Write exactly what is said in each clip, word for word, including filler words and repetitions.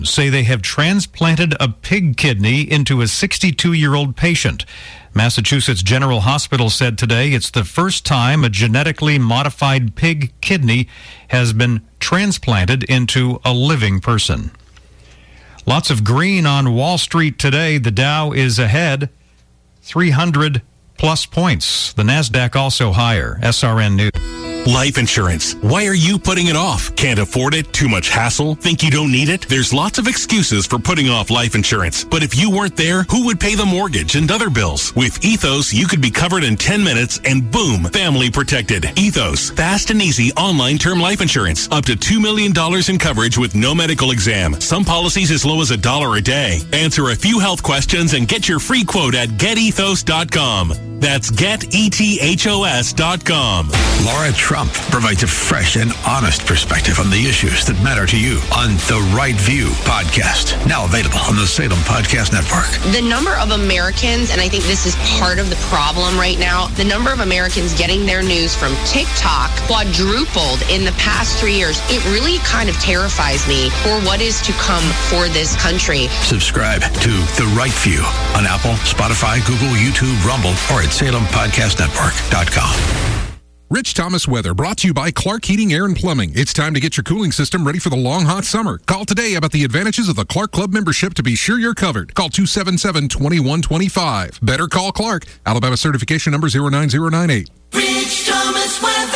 say they have transplanted a pig kidney into a sixty-two-year-old patient. Massachusetts General Hospital said today it's the first time a genetically modified pig kidney has been transplanted into a living person. Lots of green on Wall Street today. The Dow is ahead, three hundred plus points. The NASDAQ also higher. S R N News. Life insurance. Why are you putting it off? Can't afford it? Too much hassle? Think you don't need it? There's lots of excuses for putting off life insurance. But if you weren't there, who would pay the mortgage and other bills? With Ethos, you could be covered in ten minutes and boom, family protected. Ethos, fast and easy online term life insurance. Up to two million dollars in coverage with no medical exam. Some policies as low as a dollar a day. Answer a few health questions and get your free quote at get ethos dot com. That's get ethos dot com. Laura Trump provides a fresh and honest perspective on the issues that matter to you on The Right View podcast. Now available on the Salem Podcast Network. The number of Americans, and I think this is part of the problem right now, the number of Americans getting their news from TikTok quadrupled in the past three years. It really kind of terrifies me for what is to come for this country. Subscribe to The Right View on Apple, Spotify, Google, YouTube, Rumble, or at salem podcast network dot com. Rich Thomas weather brought to you by Clark Heating, Air and Plumbing. It's time to get your cooling system ready for the long, hot summer. Call today about the advantages of the Clark Club membership to be sure you're covered. Call two seven seven, two one two five. Better call Clark. Alabama certification number zero nine zero nine eight. Rich Thomas weather.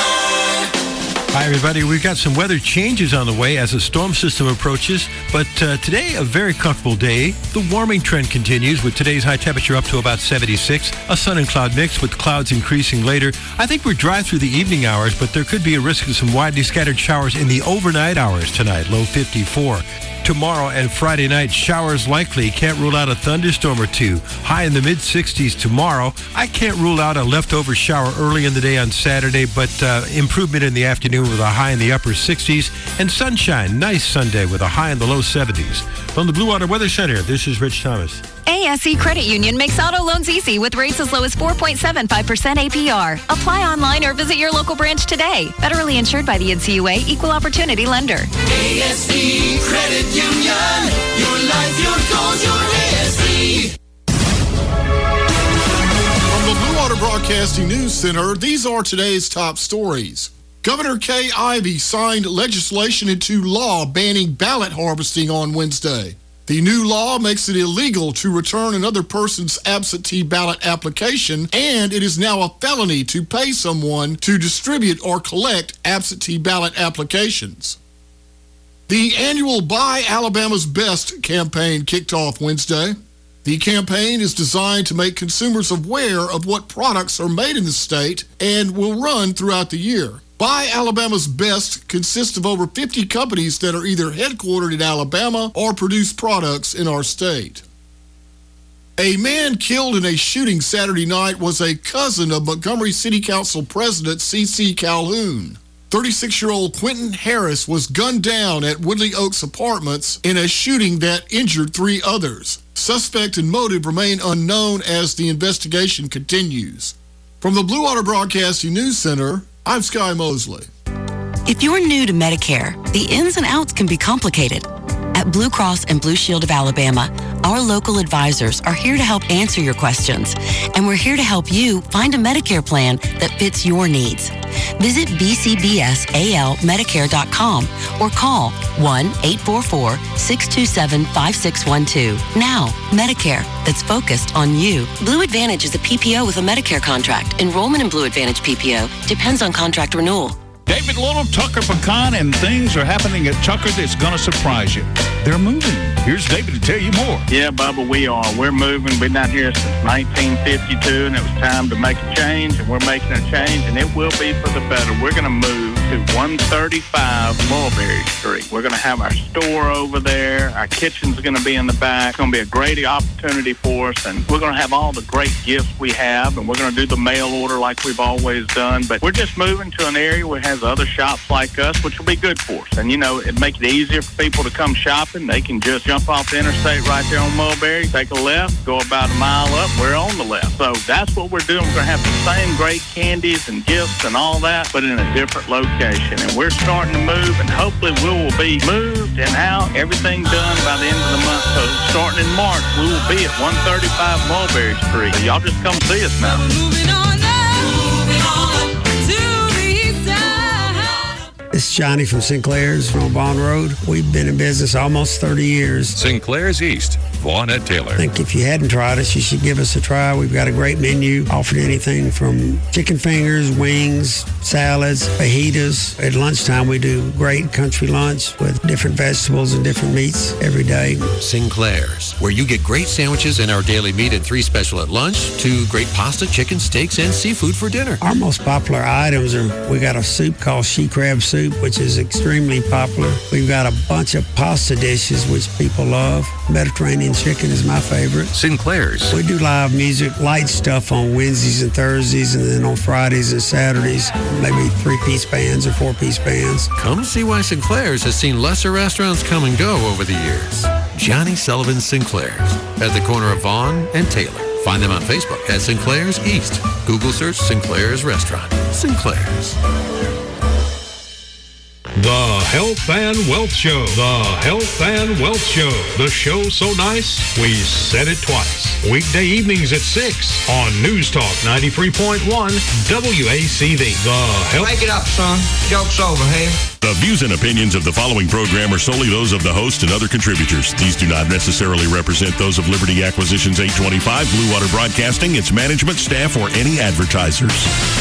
Hi, everybody. We've got some weather changes on the way as a storm system approaches, but uh, today, a very comfortable day. The warming trend continues with today's high temperature up to about seventy-six, a sun and cloud mix with clouds increasing later. I think we're dry through the evening hours, but there could be a risk of some widely scattered showers in the overnight hours tonight, low fifty-four. Tomorrow and Friday night, showers likely. Can't rule out a thunderstorm or two. High in the mid-sixties tomorrow. I can't rule out a leftover shower early in the day on Saturday, but uh, improvement in the afternoon with a high in the upper sixties. And sunshine, nice Sunday with a high in the low seventies. From the Blue Water Weather Center, this is Rich Thomas. A S E Credit Union makes auto loans easy with rates as low as four point seven five percent A P R. Apply online or visit your local branch today. Federally insured by the N C U A, Equal Opportunity Lender. A S E Credit Union. Your life, your goals, your A S E. From the Blue Water Broadcasting News Center, these are today's top stories. Governor Kay Ivey signed legislation into law banning ballot harvesting on Wednesday. The new law makes it illegal to return another person's absentee ballot application, and it is now a felony to pay someone to distribute or collect absentee ballot applications. The annual Buy Alabama's Best campaign kicked off Wednesday. The campaign is designed to make consumers aware of what products are made in the state and will run throughout the year. Buy Alabama's Best consists of over fifty companies that are either headquartered in Alabama or produce products in our state. A man killed in a shooting Saturday night was a cousin of Montgomery City Council President C C Calhoun. thirty-six-year-old Quentin Harris was gunned down at Woodley Oaks Apartments in a shooting that injured three others. Suspect and motive remain unknown as the investigation continues. From the Blue Water Broadcasting News Center, I'm Sky Mosley. If you're new to Medicare, the ins and outs can be complicated. At Blue Cross and Blue Shield of Alabama, our local advisors are here to help answer your questions, and we're here to help you find a Medicare plan that fits your needs. Visit b c b s a l medicare dot com or call one eight four four, six two seven, five six one two. Now, Medicare that's focused on you. Blue Advantage is a P P O with a Medicare contract. Enrollment in Blue Advantage P P O depends on contract renewal. David Little, Tucker Pecan, and things are happening at Tucker that's going to surprise you. They're moving. Here's David to tell you more. Yeah, Bubba, we are. We're moving. We've been down here since nineteen fifty-two, and it was time to make a change, and we're making a change, and it will be for the better. We're going to move to one thirty-five Mulberry Street. We're going to have our store over there. Our kitchen's going to be in the back. It's going to be a great opportunity for us, and we're going to have all the great gifts we have, and we're going to do the mail order like we've always done. But we're just moving to an area where it has other shops like us, which will be good for us. And, you know, it makes it easier for people to come shopping. They can just jump off the interstate right there on Mulberry, take a left, go about a mile up, we're on the left. So that's what we're doing. We're going to have the same great candies and gifts and all that, but in a different location. And we're starting to move, and hopefully we will be moved and out, everything done done by the end of the month. So starting in March, we will be at one thirty-five Mulberry Street. Y'all just come see us now. Moving on up, moving on to the east side. It's Johnny from Sinclair's from Bond Road. We've been in business almost thirty years. Sinclair's East, Vaughn at Taylor. I think if you hadn't tried us, you should give us a try. We've got a great menu, offered anything from chicken fingers, wings, salads, fajitas. At lunchtime, we do great country lunch with different vegetables and different meats every day. Sinclair's, where you get great sandwiches and our daily meat and three special at lunch, to great pasta, chicken, steaks, and seafood for dinner. Our most popular items are, we got a soup called she crab soup, which is extremely popular. We've got a bunch of pasta dishes, which people love. Mediterranean chicken is my favorite. Sinclair's. We do live music, light stuff on Wednesdays and Thursdays, and then on Fridays and Saturdays, maybe three-piece bands or four-piece bands. Come see why Sinclair's has seen lesser restaurants come and go over the years. Johnny Sullivan Sinclair's, at the corner of Vaughn and Taylor. Find them on Facebook at Sinclair's East. Google search Sinclair's Restaurant. Sinclair's. The Health and Wealth Show. The Health and Wealth Show. The show so nice, we said it twice. Weekday evenings at six on News Talk ninety-three point one W A C V. The Health... Break it up, son. Joke's over, hey? The views and opinions of the following program are solely those of the host and other contributors. These do not necessarily represent those of Liberty Acquisitions eight twenty-five, Blue Water Broadcasting, its management, staff, or any advertisers.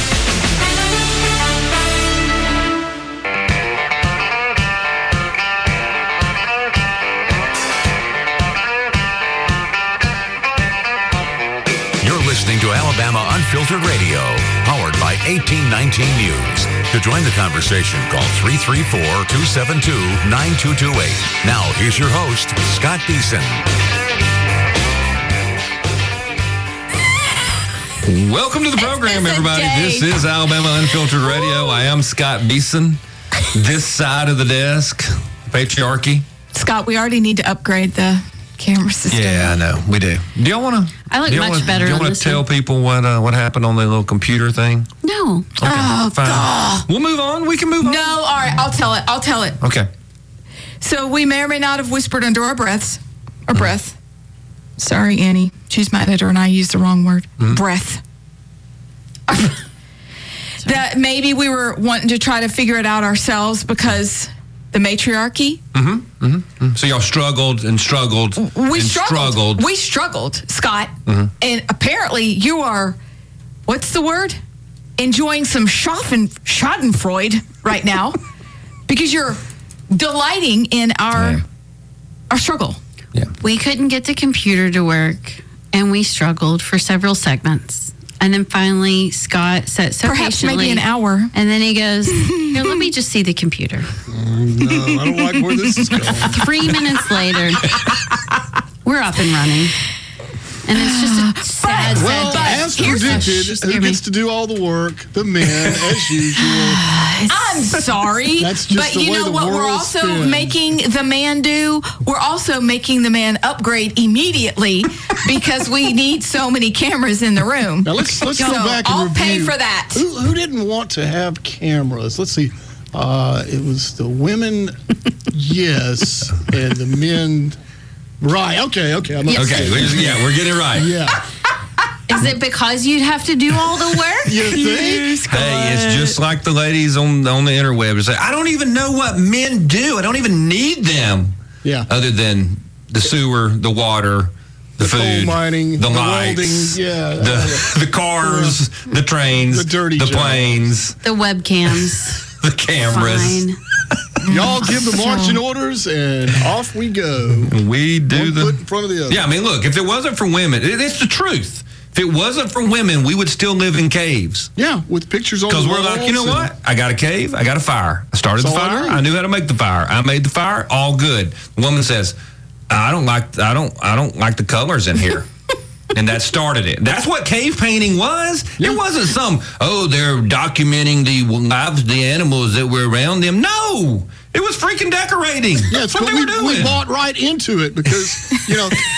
Listening to Alabama Unfiltered Radio, powered by eighteen nineteen News. To join the conversation, call three three four, two seven two, nine two two eight. Now, here's your host, Scott Beeson. Welcome to the program, everybody. This is Alabama Unfiltered Radio. I am Scott Beeson. This side of the desk, patriarchy. Scott, we already need to upgrade the camera system. Yeah, I know. We do. Do y'all want to? I look much wanna, better Do you on want this to tell one. people what uh, what happened on the little computer thing? No. Okay, Oh, fine. God. We'll move on. We can move on. No, all right, I'll tell it. I'll tell it. Okay. So we may or may not have whispered under our breaths. Or breath. Sorry, Annie. She's my editor and I used the wrong word. Mm-hmm. Breath. That maybe we were wanting to try to figure it out ourselves because the matriarchy. Mm-hmm. Mm-hmm. So y'all struggled and struggled We and struggled. struggled. We struggled, Scott. Mm-hmm. And apparently you are, what's the word? Enjoying some Schaffen, Schadenfreude right now because you're delighting in our Yeah. our struggle. Yeah. We couldn't get the computer to work, and we struggled for several segments. And then finally, Scott sat so Perhaps patiently. maybe an hour. And then he goes, here, let me just see the computer. No, I don't like where this is going. Three minutes later, we're up and running. And it's just a sad, Well, sad as day. predicted, who gets to do all the work? The men, as usual. I'm sorry, That's just but the you way know the what we're world also spins. making the man do? We're also making the man upgrade immediately because we need so many cameras in the room. Now let's let's so go back and I'll review. pay for that. Who, who didn't want to have cameras? Let's see. Uh, it was the women, yes, and the men. Right. Okay. Okay. I'm Yes. Okay, we're- yeah, we're getting it right. Yeah. Is it because you'd have to do all the work? You think? Hey, it's just like the ladies on on the interweb. It's like, I don't even know what men do. I don't even need them. Yeah. Other than the sewer, the water, the, The food, coal mining, the, the lights, welding, yeah. the the cars, the trains, The dirty the jobs. planes, The webcams. the cameras. Fine. Y'all give the marching orders, and off we go. We do One the foot in front of the other. Yeah, I mean, look, if it wasn't for women, it, it's the truth. If it wasn't for women, we would still live in caves. Yeah, with pictures on the Because we're like, you know walls and- what? I got a cave. I got a fire. I started the That's all I fire. need. I knew how to make the fire. I made the fire. All good. The woman says, I don't like. I don't. I don't like the colors in here. And that started it. That's what cave painting was. It wasn't some, oh, they're documenting the lives, the animals that were around them. No, it was freaking decorating. Yes, That's what but they we, were doing. we bought right into it because, you know,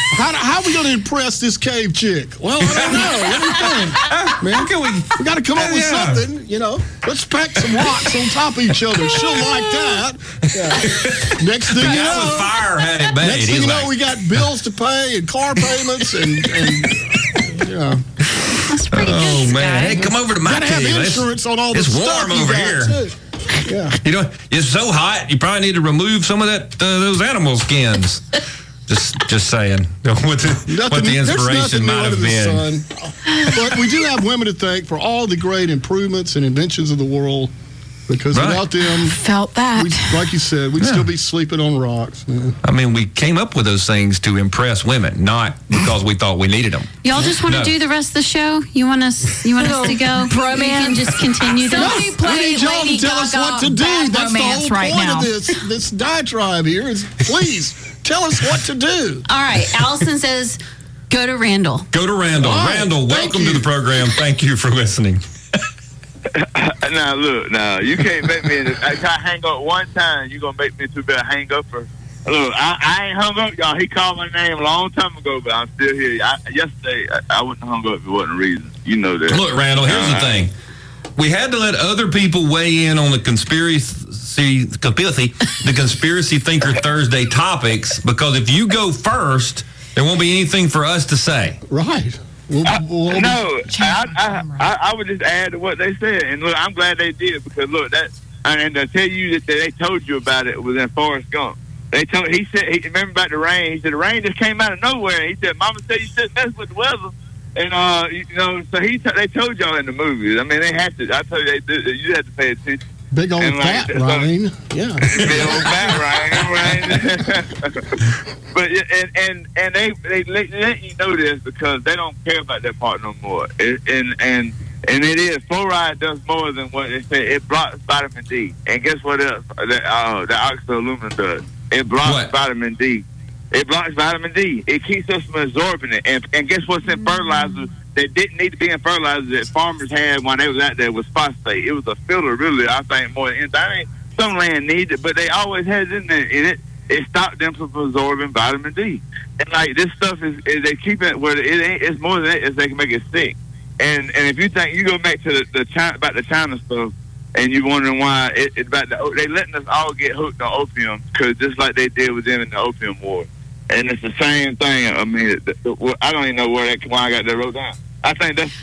How, how are we going to impress this cave chick? Well, I don't know. What do you think? Man, can we, we got to come up with Yeah. something, you know. Let's pack some rocks on top of each other. She'll like that. Yeah. Next thing The you guy know, with fire had it bad. next He thing you was know, like- we got bills to pay and car payments and, and you know. That's pretty Oh good, man! Sky. Hey, come over to my Gotta have cave. It's- insurance on all the It's stuff warm you over got, here. too. Yeah. You know, it's so hot. You probably need to remove some of that uh, those animal skins. just, just saying. What the, what Nothing, the there's inspiration nothing new might under have the been. sun. But we do have women to thank for all the great improvements and inventions of the world. Because Right. without them, Felt that. we, like you said, we'd Yeah. still be sleeping on rocks. Man. I mean, we came up with those things to impress women, not because we thought we needed them. Y'all just want to No. do the rest of the show? You want us? You want us to go? Bromance. We can just continue this. Somebody We play need y'all Lady to tell us Gaga what to do. Bad That's the Romance whole right point now. of this this diatribe here. Is please tell us what to do. All right. Allison says, go to Randall. Go to Randall. All right, Randall, thank welcome you. to the program. Thank you for listening. Now look, now you can't make me. If I hang up one time, you gonna make me too bad hang up for. Look, I, I ain't hung up, y'all. He called my name a long time ago, but I'm still here. I, yesterday, I, I wouldn't hung up if it wasn't a reason. You know that. Look, Randall, here's the Uh, thing. We had to let other people weigh in on the conspiracy, conspiracy, the conspiracy thinker Thursday topics, because if you go first, there won't be anything for us to say. Right. We'll, we'll, No, I, I, I, I would just add to what they said, and look, I'm glad they did because look, that and to tell you that they told you about it was in Forrest Gump. They told he said he remember about the rain. He said the rain just came out of nowhere. He said, "Mama said you shouldn't mess with the weather," and uh, you know, so he t- they told y'all in the movies. I mean, they had to. I told you they did. You had to pay attention. big old and like, fat so- rain. Yeah. Big old fat rain, right? But yeah, and and and they they let, let you know this because they don't care about that part no more. It, and and and it is fluoride does more than what they say. It blocks vitamin D, and guess what else? That uh, the oxaloalumin does. It blocks What? vitamin D. It blocks vitamin D. It keeps us from absorbing it. And and guess what's in fertilizer that didn't need to be in fertilizer that farmers had when they was out there was phosphate. It was a filler, really. I think more than anything. I mean, some land needs it, but they always had it in there. And it it stopped them from absorbing vitamin D. And like this stuff is, is they keep it where it ain't. It's more than that. Is they can make it sick. And and if you think you go back to the, the China, about the China stuff, and you're wondering why it, it's about the, they letting us all get hooked on opium, because just like they did with them in the opium war, and it's the same thing. I mean, the, the, I don't even know where that why I got that wrote down. I think that's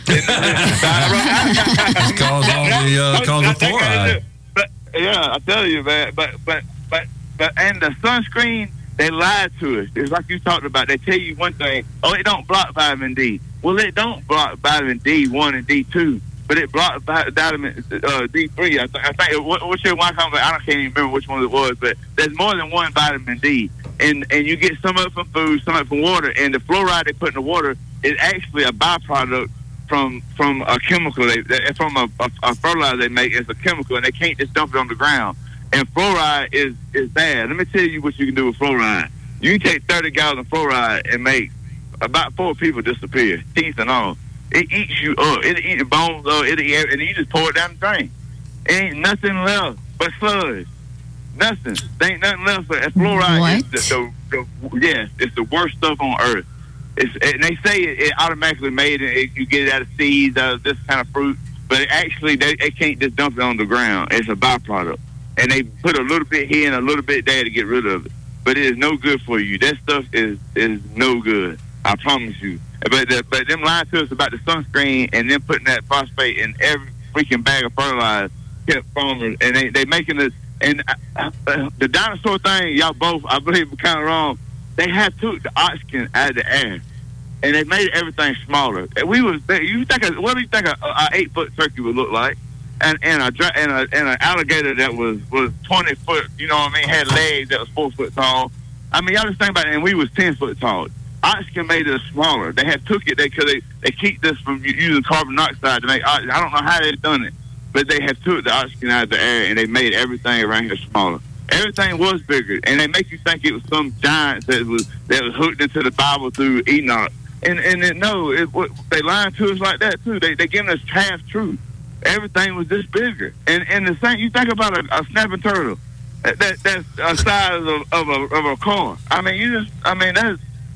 It's caused all the uh, cause of fluoride. But yeah, I tell you, man. But but but but and the sunscreen, they lied to us. It's like you talked about. They tell you one thing. Oh, it don't block vitamin D. Well, it don't block vitamin D one and D two, but it blocks vi- vitamin uh, D three. I, th- I think what, what's your one comment? I don't can't even remember which one it was, but there's more than one vitamin D, and and you get some of it from food, some of it from water, and the fluoride they put in the water is actually a byproduct from from a chemical they, they from a, a, a fertilizer they make. It's a chemical, and they can't just dump it on the ground. And fluoride is is bad. Let me tell you what you can do with fluoride. You can take thirty gallons of fluoride and make about four people disappear, teeth and all. It eats you up. It'll eat the bones up. It'll eat, and you just pour it down the drain. Ain't nothing left but sludge. Nothing. There ain't nothing left. But fluoride What? is the, the, the yes, it's the worst stuff on earth. It's, and they say it, it automatically made it, it. You get it out of seeds, out of this kind of fruit, but it actually they, they can't just dump it on the ground. It's a byproduct, and they put a little bit here and a little bit there to get rid of it. But it is no good for you. That stuff is is no good. I promise you. But the, but them lying to us about the sunscreen and then putting that phosphate in every freaking bag of fertilizer kept farmers, and they they making this. And uh, uh, the dinosaur thing, y'all both, I believe, were kind of wrong. They had took the oxygen out of the air, and they made everything smaller. And we was, you think, a, what do you think a, a eight foot turkey would look like? And and a dra- and a and an alligator that was was twenty foot, you know what I mean, had legs that was four foot tall. I mean, y'all just think about it. And we was ten foot tall. Oxygen made it smaller. They had took it because they they keep this from using carbon dioxide to make oxygen. I don't know how they done it, but they have took the oxygen out of the air and they made everything around here smaller. Everything was bigger, and they make you think it was some giant that was that was hooked into the Bible through Enoch. And and it, no, it, they lying to us like that too. They they giving us half truth. Everything was this bigger, and and the same. You think about a, a snapping turtle, that, that that's a size of, of a of a car. I mean, you just I mean that's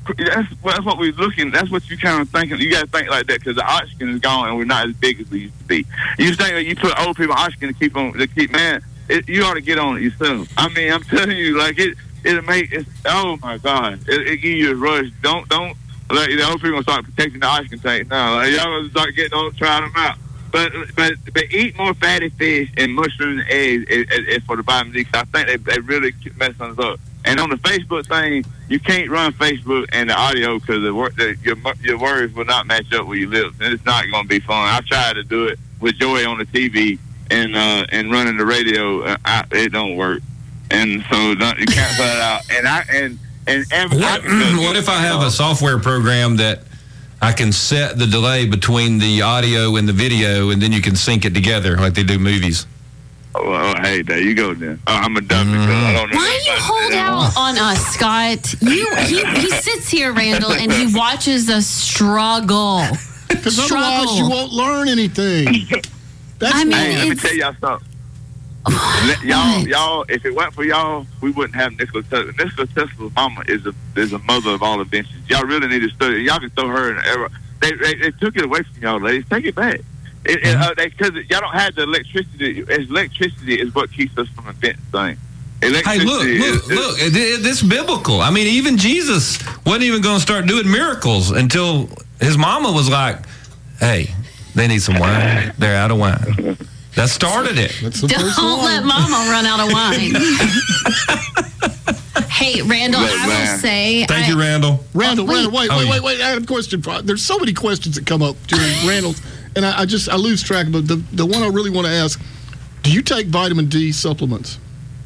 that's that's what we're looking. That's what you kind of thinking. You got to think like that because the oxygen is gone and we're not as big as we used to be. You think that you put old people oxygen to keep on to keep man. It, you ought to get on it yourself. I mean, I'm telling you, like it. It'll make it. Oh my God! It, it give you a rush. Don't don't. Like, the old people gonna start protecting the oxygen tank now. Like, y'all gonna start getting on, trying them out. But but but eat more fatty fish and mushrooms and eggs is, is, is for the vitamin D. Cause I think they they really messing us up. And on the Facebook thing, you can't run Facebook and the audio because the, the, your your words will not match up with your lips, and it's not gonna be fun. I tried to do it with Joey on the T V and uh, and running the radio. Uh, I, it don't work, and so don't, you can't put it out. And I and and every, what, I, what if I have a software program that I can set the delay between the audio and the video, and then you can sync it together like they do movies? Oh, well, hey, there you go then. Oh, I'm a dummy. Mm-hmm. I don't know. Why you hold out on us, Scott? You he, he sits here, Randall, and he watches us struggle. Because otherwise you won't learn anything. That's I mean, hey, let me it's- tell y'all something. Let- y'all, y'all, if it weren't for y'all, we wouldn't have Nikola Tesla. Nikola Tesla's mama is a is a mother of all inventions. Y'all really need to study. Y'all can throw her in the era. They, they they took it away from y'all, ladies. Take it back. It, it, uh, they, cause y'all don't have the electricity. It's electricity is what keeps us from inventing things. Hey, look, Electricity look, is- look! It, it, it's biblical. I mean, even Jesus wasn't even going to start doing miracles until his mama was like, "Hey, they need some wine. They're out of wine." That started it. Don't let Mama run out of wine. Hey, Randall, Look, I will man. say. Thank I, you, Randall. Randall, wait. Randall, wait, Oh, wait, yeah. wait, wait. I have a question. There's so many questions that come up during Randall's, and I, I just I lose track. But the the one I really want to ask: do you take vitamin D supplements?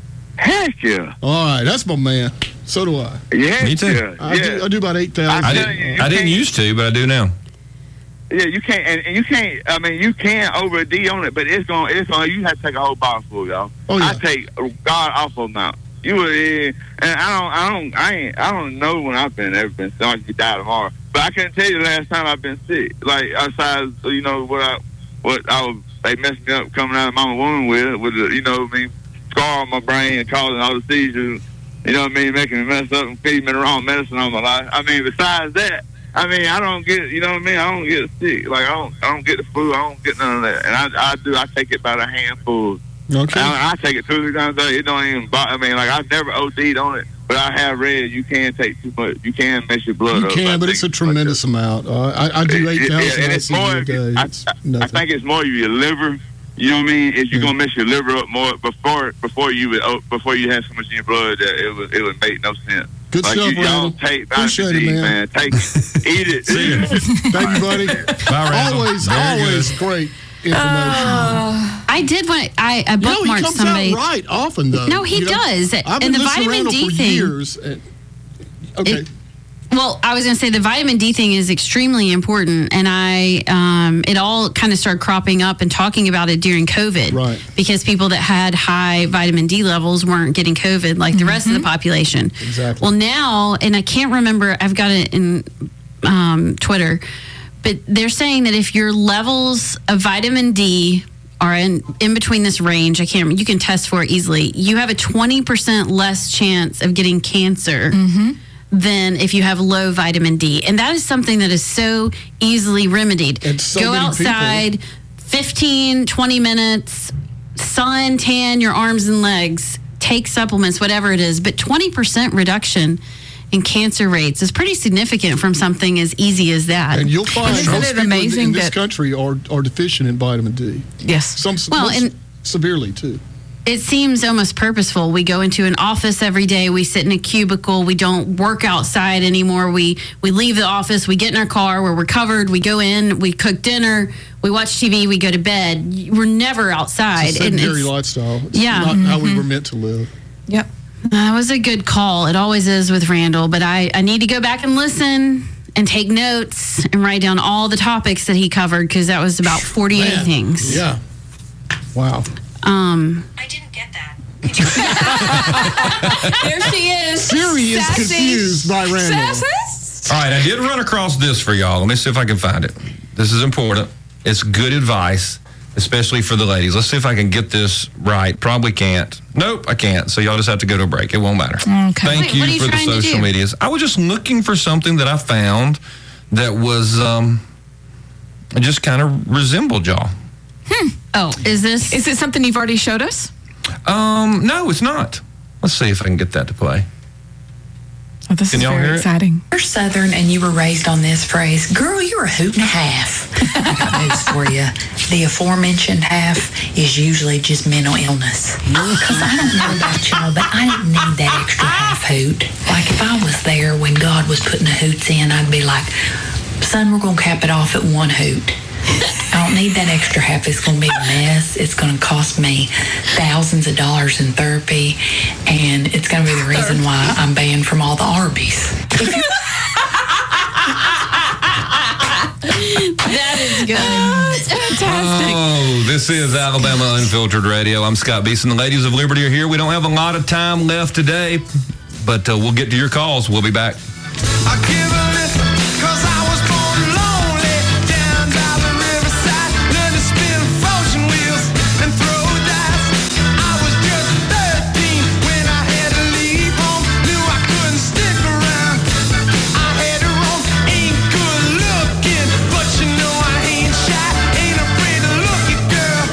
Heck yeah! All right, that's my man. So do I. Yeah, Me too. yeah, I, yeah. do, I do about eight thousand. I didn't, I didn't used to, but I do now. Yeah, you can't, and, and you can't. I mean, you can over a D on it, but it's going. It's going. You have to take a whole bottle full, y'all. Oh, yeah. I take a god awful amount. You were, in, and I don't, I don't, I ain't, I don't know when I've been ever been sick. I could die tomorrow, but I can't tell you the last time I've been sick. Like outside, you know what I, what I was, they messed me up coming out of mama womb with, with the, you know, what I mean, scar on my brain and causing all the seizures. You know what I mean, making me mess up and feeding me the wrong medicine all my life. I mean, besides that. I mean, I don't get, you know what I mean? I don't get sick. Like, I don't I don't get the flu. I don't get none of that. And I, I do, I take it about a handful. Okay. I, I take it two or three times a day. It don't even bother. I mean, like, I've never O D'd on it, but I have read you can take too much. You can mess your blood You up. can, but it's a tremendous amount. Uh, I, I do eight Yeah, thousand and it's more, a day. I, It's I nothing. think it's more your liver. You know what I mean? Is you're gonna mess your liver up more before before you would oh, before you have so much in your blood that it would it would make no sense. Good like stuff, you, y'all Randall. take Appreciate vitamin it, D, man. Take it, eat it. See ya. Thank you, buddy. Bye, Randall. Always, Very always good. great information. I did want. I, I you know, he bookmarked comes somebody. out right often, though. No, he You know, does. I've And been the listening to vitamin Randall D for thing- years. and- okay. It- Well, I was going to say the vitamin D thing is extremely important, and I um, it all kind of started cropping up and talking about it during COVID, Right. Because people that had high vitamin D levels weren't getting COVID like the rest of the population. Exactly. Well, now, and I can't remember, I've got it in um, Twitter, but they're saying that if your levels of vitamin D are in, in between this range, I can't. You can test for it easily. You have a twenty percent less chance of getting cancer than if you have low vitamin D. And that is something that is so easily remedied. And so Go many outside, fifteen, twenty minutes, sun, tan your arms and legs, take supplements, whatever it is. But twenty percent reduction in cancer rates is pretty significant from something as easy as that. And you'll find Isn't most it people in- amazing in this that- country are, are deficient in vitamin D. Yes. Some Well, most and- severely, too. It seems almost purposeful. We go into an office every day. We sit in a cubicle. We don't work outside anymore. We we leave the office. We get in our car where we're covered. We go in. We cook dinner. We watch T V. We go to bed. We're never outside. It's a And sedentary it's- lifestyle. It's Yeah. not how we were meant to live. Yep. That was a good call. It always is with Randall. But I, I need to go back and listen and take notes and write down all the topics that he covered because that was about forty-eight Man. things. Yeah. Wow. Um, There she is. Siri is Sassy. confused by Randall. Sassy. All right, I did run across this for y'all. Let me see if I can find it. This is important. It's good advice. especially for the ladies. Let's see if I can get this right. Probably can't. Nope, I can't. So y'all just have to go to a break. It won't matter. Okay. Thank Wait, you what are you for the trying to social do? medias. I was just looking for something that I found that was um, just kind of resembled y'all. Hmm. Oh, is this? Is it something you've already showed us? Um, no, it's not. Let's see if I can get that to play. Oh, this Can is y'all very hear it? exciting. You're Southern and you were raised on this phrase, girl, you're a hoot and a half. I got news for you. The aforementioned half is usually just mental illness. Because I don't know about y'all, but I didn't need that extra half hoot. Like if I was there when God was putting the hoots in, I'd be like, son, we're going to cap it off at one hoot. I don't need that extra half. It's going to be a mess. It's going to cost me thousands of dollars in therapy, and it's going to be the reason why I'm banned from all the Arby's. That is good. Oh, it's fantastic. Oh, this is Alabama Unfiltered Radio. I'm Scott Beeson. The ladies of Liberty are here. We don't have a lot of time left today, but uh, we'll get to your calls. We'll be back. I give a listen, 'cause I was born lonely, down by the riverside, learned to spin fortune wheels and throw dice. I was just thirteen when I had to leave home, knew I couldn't stick around. I had to roam, ain't good looking, but you know I ain't shy, ain't afraid to look at girl.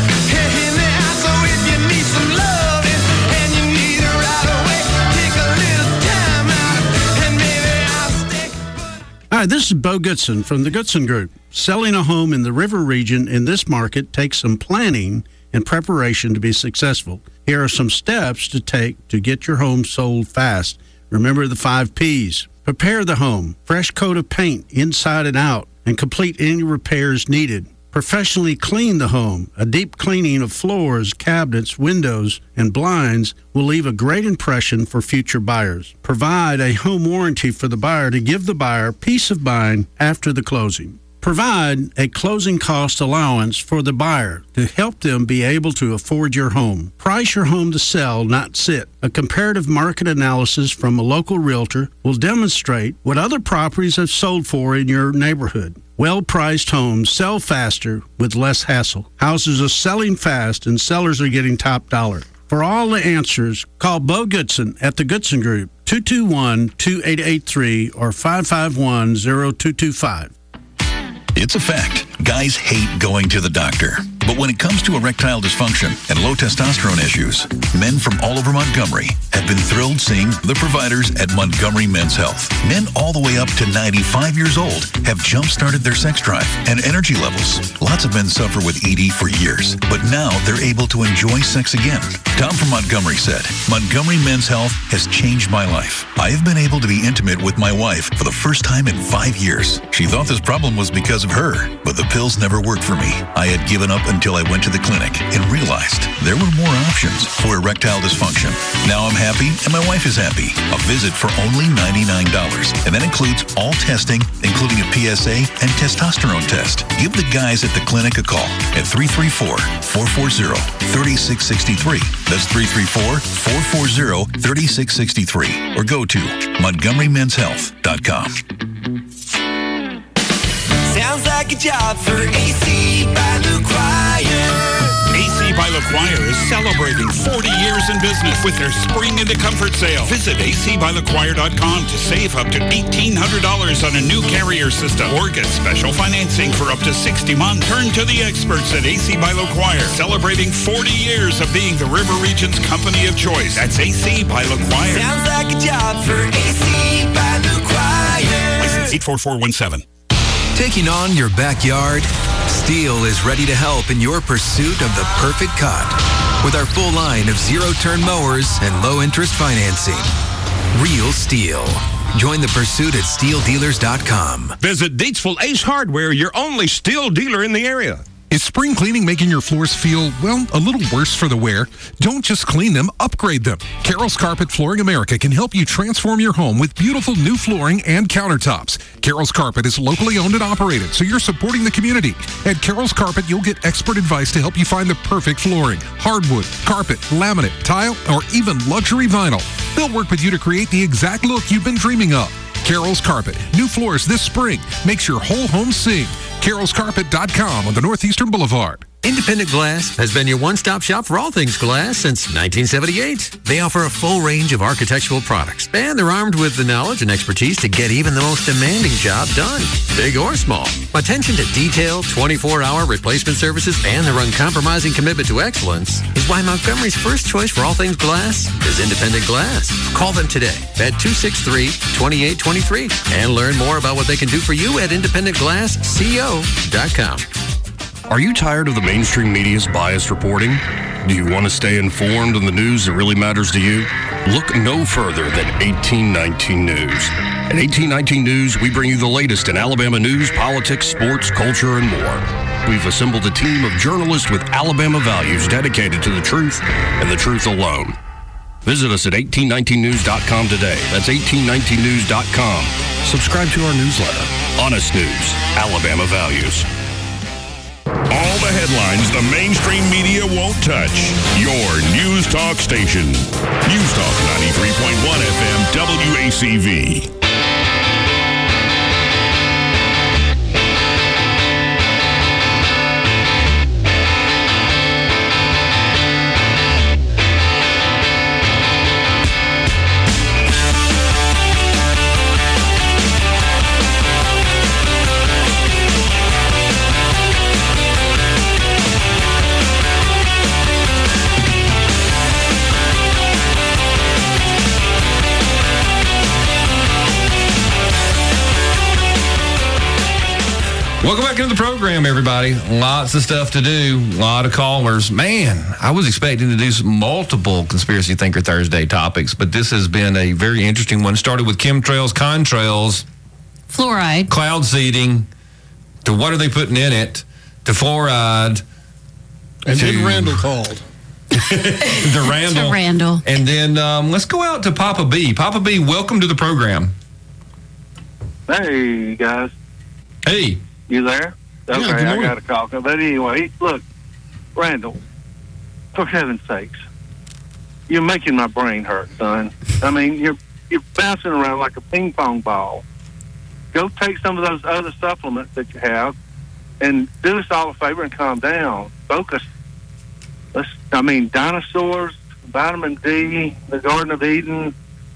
In the eye, so if you need some loving and you need it right away, take a little time out and maybe I'll stick. Hi, this is Bo Goodson from the Goodson Group. Selling a home in the River region in this market takes some planning and preparation to be successful. Here are some steps to take to get your home sold fast. Remember the five P's. Prepare the home, fresh coat of paint inside and out, and complete any repairs needed. Professionally clean the home. A deep cleaning of floors, cabinets, windows, and blinds will leave a great impression for future buyers. Provide a home warranty for the buyer to give the buyer peace of mind after the closing. Provide a closing cost allowance for the buyer to help them be able to afford your home. Price your home to sell, not sit. A comparative market analysis from a local realtor will demonstrate what other properties have sold for in your neighborhood. Well-priced homes sell faster with less hassle. Houses are selling fast and sellers are getting top dollar. For all the answers, call Bo Goodson at the Goodson Group, two two one, two eight eight three or five five one, zero two two five. It's a fact. Guys hate going to the doctor. But when it comes to erectile dysfunction and low testosterone issues, men from all over Montgomery have been thrilled seeing the providers at Montgomery Men's Health. Men all the way up to ninety-five years old have jump-started their sex drive and energy levels. Lots of men suffer with E D for years, but now they're able to enjoy sex again. Tom from Montgomery said, Montgomery Men's Health has changed my life. I have been able to be intimate with my wife for the first time in five years. She thought this problem was because of her, but the pills never worked for me. I had given up until I went to the clinic and realized there were more options for erectile dysfunction. Now I'm happy and my wife is happy. A visit for only ninety-nine dollars, and that includes all testing, including a P S A and testosterone test. Give the guys at the clinic a call at three three four, four four zero, three six six three. That's three three four, four four zero, three six six three. Or go to Montgomery Men's Health dot com. Sounds like a job for A C by LaQuire. A C by LaQuire is celebrating forty years in business with their Spring into Comfort sale. Visit A C by LaQuire dot com to save up to eighteen hundred dollars on a new carrier system or get special financing for up to sixty months. Turn to the experts at A C by LaQuire, celebrating forty years of being the River Region's company of choice. That's A C by LaQuire. Sounds like a job for A C by LaQuire. License eight four four one seven. Taking on your backyard? Steel is ready to help in your pursuit of the perfect cut. With our full line of zero-turn mowers and low-interest financing. Real Steel. Join the pursuit at steel dealers dot com. Visit Batesville Ace Hardware, your only steel dealer in the area. Is spring cleaning making your floors feel, well, a little worse for the wear? Don't just clean them, upgrade them. Carroll's Carpet Flooring America can help you transform your home with beautiful new flooring and countertops. Carroll's Carpet is locally owned and operated, so you're supporting the community. At Carroll's Carpet, you'll get expert advice to help you find the perfect flooring, hardwood, carpet, laminate, tile, or even luxury vinyl. They'll work with you to create the exact look you've been dreaming of. Carroll's Carpet. New floors this spring. Makes your whole home sing. Carroll's Carpet dot com on the Northeastern Boulevard. Independent Glass has been your one-stop shop for all things glass since nineteen seventy-eight. They offer a full range of architectural products, and they're armed with the knowledge and expertise to get even the most demanding job done, big or small. Attention to detail, twenty-four hour replacement services, and their uncompromising commitment to excellence is why Montgomery's first choice for all things glass is Independent Glass. Call them today at two six three, two eight two three and learn more about what they can do for you at independent glass co dot com. Are you tired of the mainstream media's biased reporting? Do you want to stay informed on the news that really matters to you? Look no further than eighteen nineteen News. At eighteen nineteen News, we bring you the latest in Alabama news, politics, sports, culture, and more. We've assembled a team of journalists with Alabama values dedicated to the truth and the truth alone. Visit us at eighteen nineteen news dot com today. That's eighteen nineteen news dot com. Subscribe to our newsletter. Honest News, Alabama Values. All the headlines the mainstream media won't touch. Your News Talk station. News Talk ninety-three point one F M W A C V. Welcome back into the program, everybody. Lots of stuff to do. A lot of callers. Man, I was expecting to do some multiple Conspiracy Thinker Thursday topics, but this has been a very interesting one. Started with chemtrails, contrails, fluoride, cloud seeding, to what are they putting in it, to fluoride. And to then Randall called. the Randall. To Randall. And then um, let's go out to Papa B. Papa B, welcome to the program. Hey, guys. Hey. You there? Okay, Yeah, good I morning. got a call. But anyway, look, Randall, for heaven's sakes, you're making my brain hurt, son. I mean, you're you're bouncing around like a ping pong ball. Go take some of those other supplements that you have and do us all a favor and calm down. Focus. Let's, I mean, dinosaurs, vitamin D, the Garden of Eden.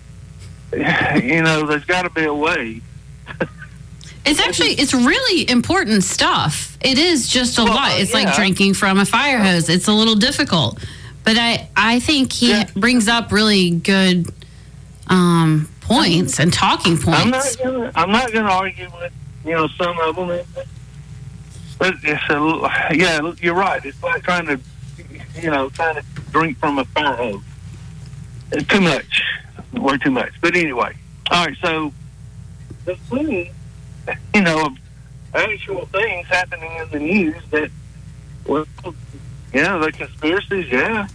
You know, there's got to be a way. It's actually, it's really important stuff. It is just a Well, lot. It's like yeah. drinking from a fire hose. It's a little difficult. But I, I think he Yeah. brings up really good um, points and talking points. I'm not gonna. I'm not gonna argue with you know some of them, but it's a yeah. You're right. It's like trying to you know trying to drink from a fire hose. It's too much. Way too much. But anyway, all right. So the thing, you know, of actual things happening in the news that, well, yeah, the conspiracies, yeah.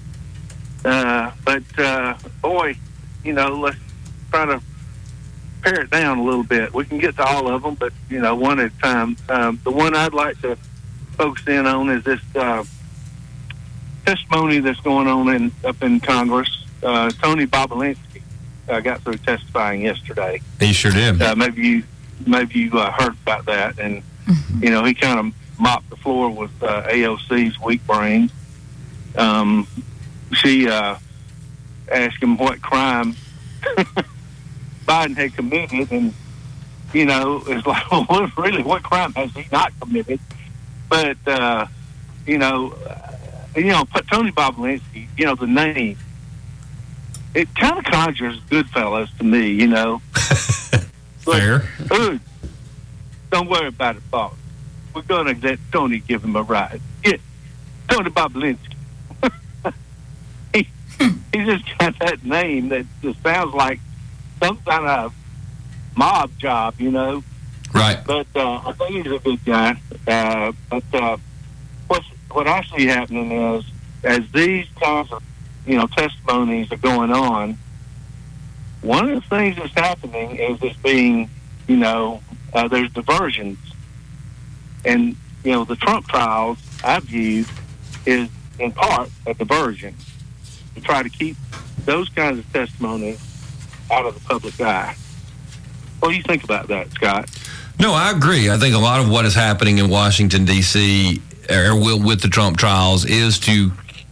Uh, but uh, boy, you know, let's try to pare it down a little bit. We can get to all of them, but you know, one at a time. Um, the one I'd like to focus in on is this uh, testimony that's going on in up in Congress. Uh, Tony Bobulinski uh, got through testifying yesterday. He sure did. Uh, maybe you maybe you uh, heard about that, and you know, he kind of mopped the floor with uh, A O C's weak brain. Um, she uh, asked him what crime Biden had committed, and you know, it's like, well, really, what crime has he not committed? But uh, you know, uh, you know, Tony Bobulinski, you know, the name, it kind of conjures Goodfellas to me, you know. Fair. Ooh, don't worry about it, boss. We're going to let Tony give him a ride. Yeah, Tony Bobulinski. he, he just got that name that just sounds like some kind of mob job, you know. Right. But uh, I think he's a good guy. Uh, but uh, what's, what I see happening is, as these kinds of, you know, testimonies are going on, one of the things that's happening is it's being, you know, uh, there's diversions. And, you know, the Trump trials, I view, is in part a diversion to try to keep those kinds of testimonies out of the public eye. What do you think about that, Scott? No, I agree. I think a lot of what is happening in Washington, D C or will with the Trump trials is to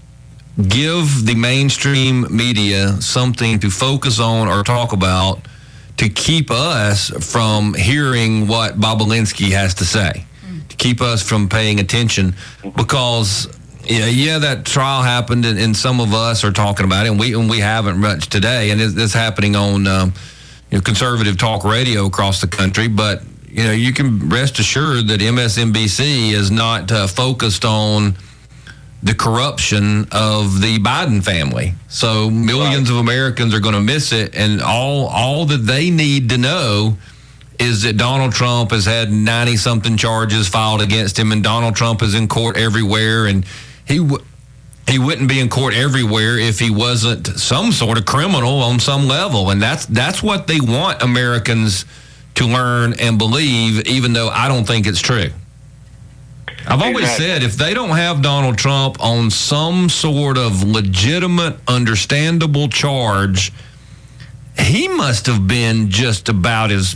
give the mainstream media something to focus on or talk about to keep us from hearing what Bob Alinsky has to say, to keep us from paying attention, because yeah, yeah that trial happened and, and some of us are talking about it, and we and we haven't much today, and it's, it's happening on um, you know, conservative talk radio across the country, but you know, you can rest assured that M S N B C is not uh, focused on the corruption of the Biden family. So millions of Americans are going to miss it, and all all that they need to know is that Donald Trump has had ninety-something charges filed against him, and Donald Trump is in court everywhere, and he w- he wouldn't be in court everywhere if he wasn't some sort of criminal on some level, and that's that's what they want Americans to learn and believe, even though I don't think it's true. I've always exactly. said if they don't have Donald Trump on some sort of legitimate, understandable charge, he must have been just about as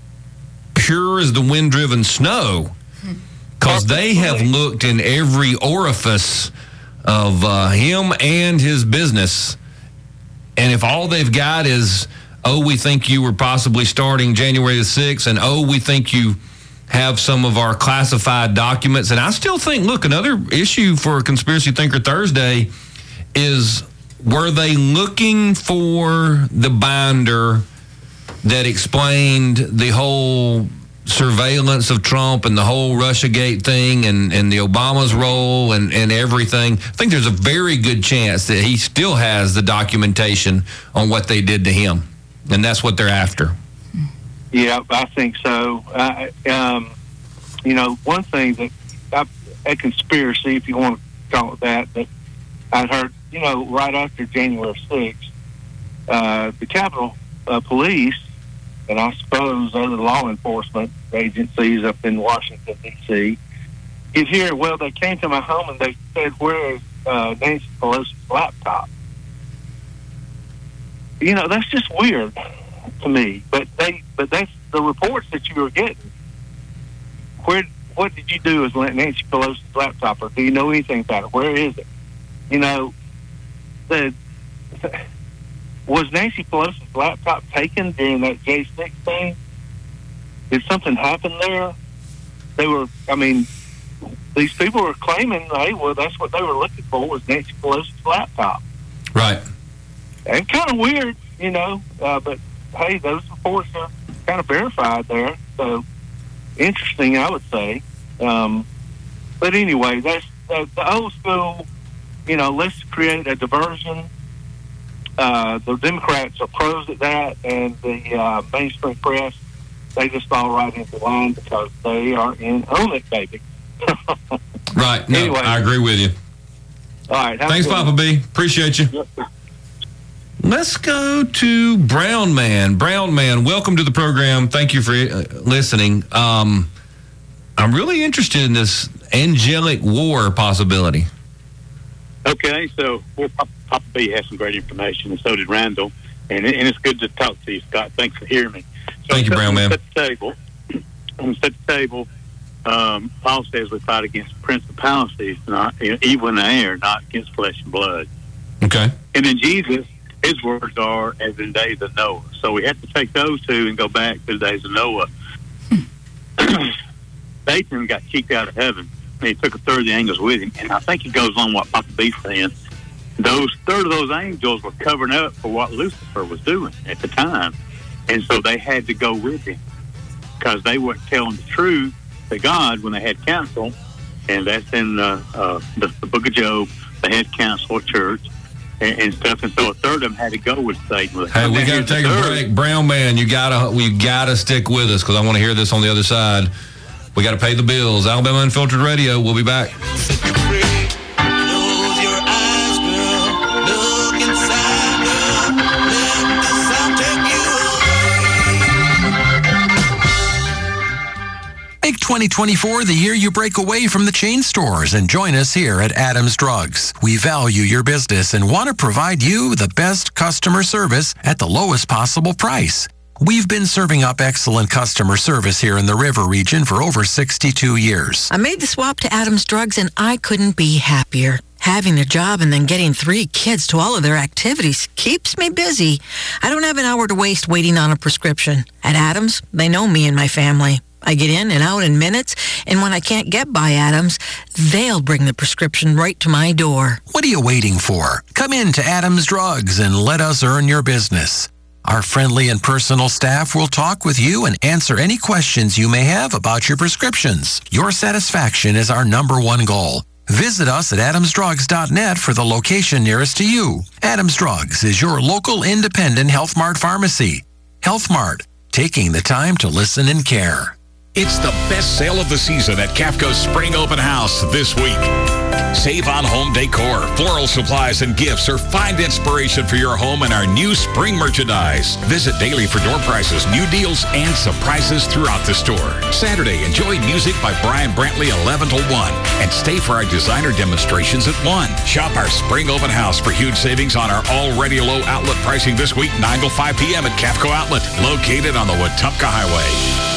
pure as the wind-driven snow, because they have looked in every orifice of uh, him and his business, and if all they've got is, oh, we think you were possibly starting January the sixth, and oh, we think you have some of our classified documents. And I still think, look, another issue for Conspiracy Thinker Thursday is, were they looking for the binder that explained the whole surveillance of Trump and the whole Russiagate thing and, and the Obama's role and, and everything? I think there's a very good chance that he still has the documentation on what they did to him, and that's what they're after. Yeah, I think so. Uh, um, you know, one thing that I, a conspiracy, if you want to call it that, that I heard, you know, right after January sixth, uh, the Capitol uh, Police, and I suppose other law enforcement agencies up in Washington, D C, get here. Well, they came to my home and they said, "Where is uh, Nancy Pelosi's laptop?" You know, that's just weird to me, but they, but that's the reports that you were getting. Where, what did you do with Nancy Pelosi's laptop, or do you know anything about it? Where is it? You know, the, was Nancy Pelosi's laptop taken during that J six thing? Did something happen there? They were, I mean, these people were claiming, hey, well, that's what they were looking for, was Nancy Pelosi's laptop. Right. And kind of weird, you know, uh, but hey, those reports are kind of verified there. So interesting, I would say. Um, but anyway, that's uh, the old school, you know, let's create a diversion. Uh, the Democrats are pros at that, and the uh, mainstream press, they just fall right into line because they are in on it, baby. Right. No, anyway, I agree with you. All right. Thanks, Papa B. Appreciate you. Yep. Let's go to Brown Man. Brown Man, welcome to the program. Thank you for uh, listening. Um, I'm really interested in this angelic war possibility. Okay, so well, Papa B has some great information, and so did Randall. And, and it's good to talk to you, Scott. Thanks for hearing me. So Thank you, Brown Man. Set the table. I'm going to set the table. Um, Paul says we fight against principalities, not you know, evil in the air, not against flesh and blood. Okay. And then Jesus, his words are as in the days of Noah. So we have to take those two and go back to the days of Noah. Satan got kicked out of heaven, and he took a third of the angels with him. And I think it goes on what Papa B's saying. Those third of those angels were covering up for what Lucifer was doing at the time. And so they had to go with him because they weren't telling the truth to God when they had counsel. And that's in uh, uh, the, the book of Job. They had counsel at church and, and stuff. And so a third of them had to go with Satan. Hey, we got to take a break. Brown Man, you gotta we gotta stick with us because I want to hear this on the other side. We got to pay the bills. Alabama Unfiltered Radio. We'll be back. Make twenty twenty-four the year you break away from the chain stores and join us here at Adams Drugs. We value your business and want to provide you the best customer service at the lowest possible price. We've been serving up excellent customer service here in the River region for over sixty-two years. I made the swap to Adams Drugs and I couldn't be happier. Having a job and then getting three kids to all of their activities keeps me busy. I don't have an hour to waste waiting on a prescription. At Adams, they know me and my family. I get in and out in minutes, and when I can't get by Adams, they'll bring the prescription right to my door. What are you waiting for? Come in to Adams Drugs and let us earn your business. Our friendly and personal staff will talk with you and answer any questions you may have about your prescriptions. Your satisfaction is our number one goal. Visit us at adams drugs dot net for the location nearest to you. Adams Drugs is your local independent Health Mart pharmacy. Health Mart, taking the time to listen and care. It's the best sale of the season at Cafco's Spring Open House this week. Save on home decor, floral supplies, and gifts, or find inspiration for your home in our new spring merchandise. Visit daily for door prices, new deals, and surprises throughout the store. Saturday, enjoy music by Brian Brantley eleven to one, and stay for our designer demonstrations at one. Shop our Spring Open House for huge savings on our already low outlet pricing this week, nine to five p.m. at Cafco Outlet, located on the Wetumpka Highway.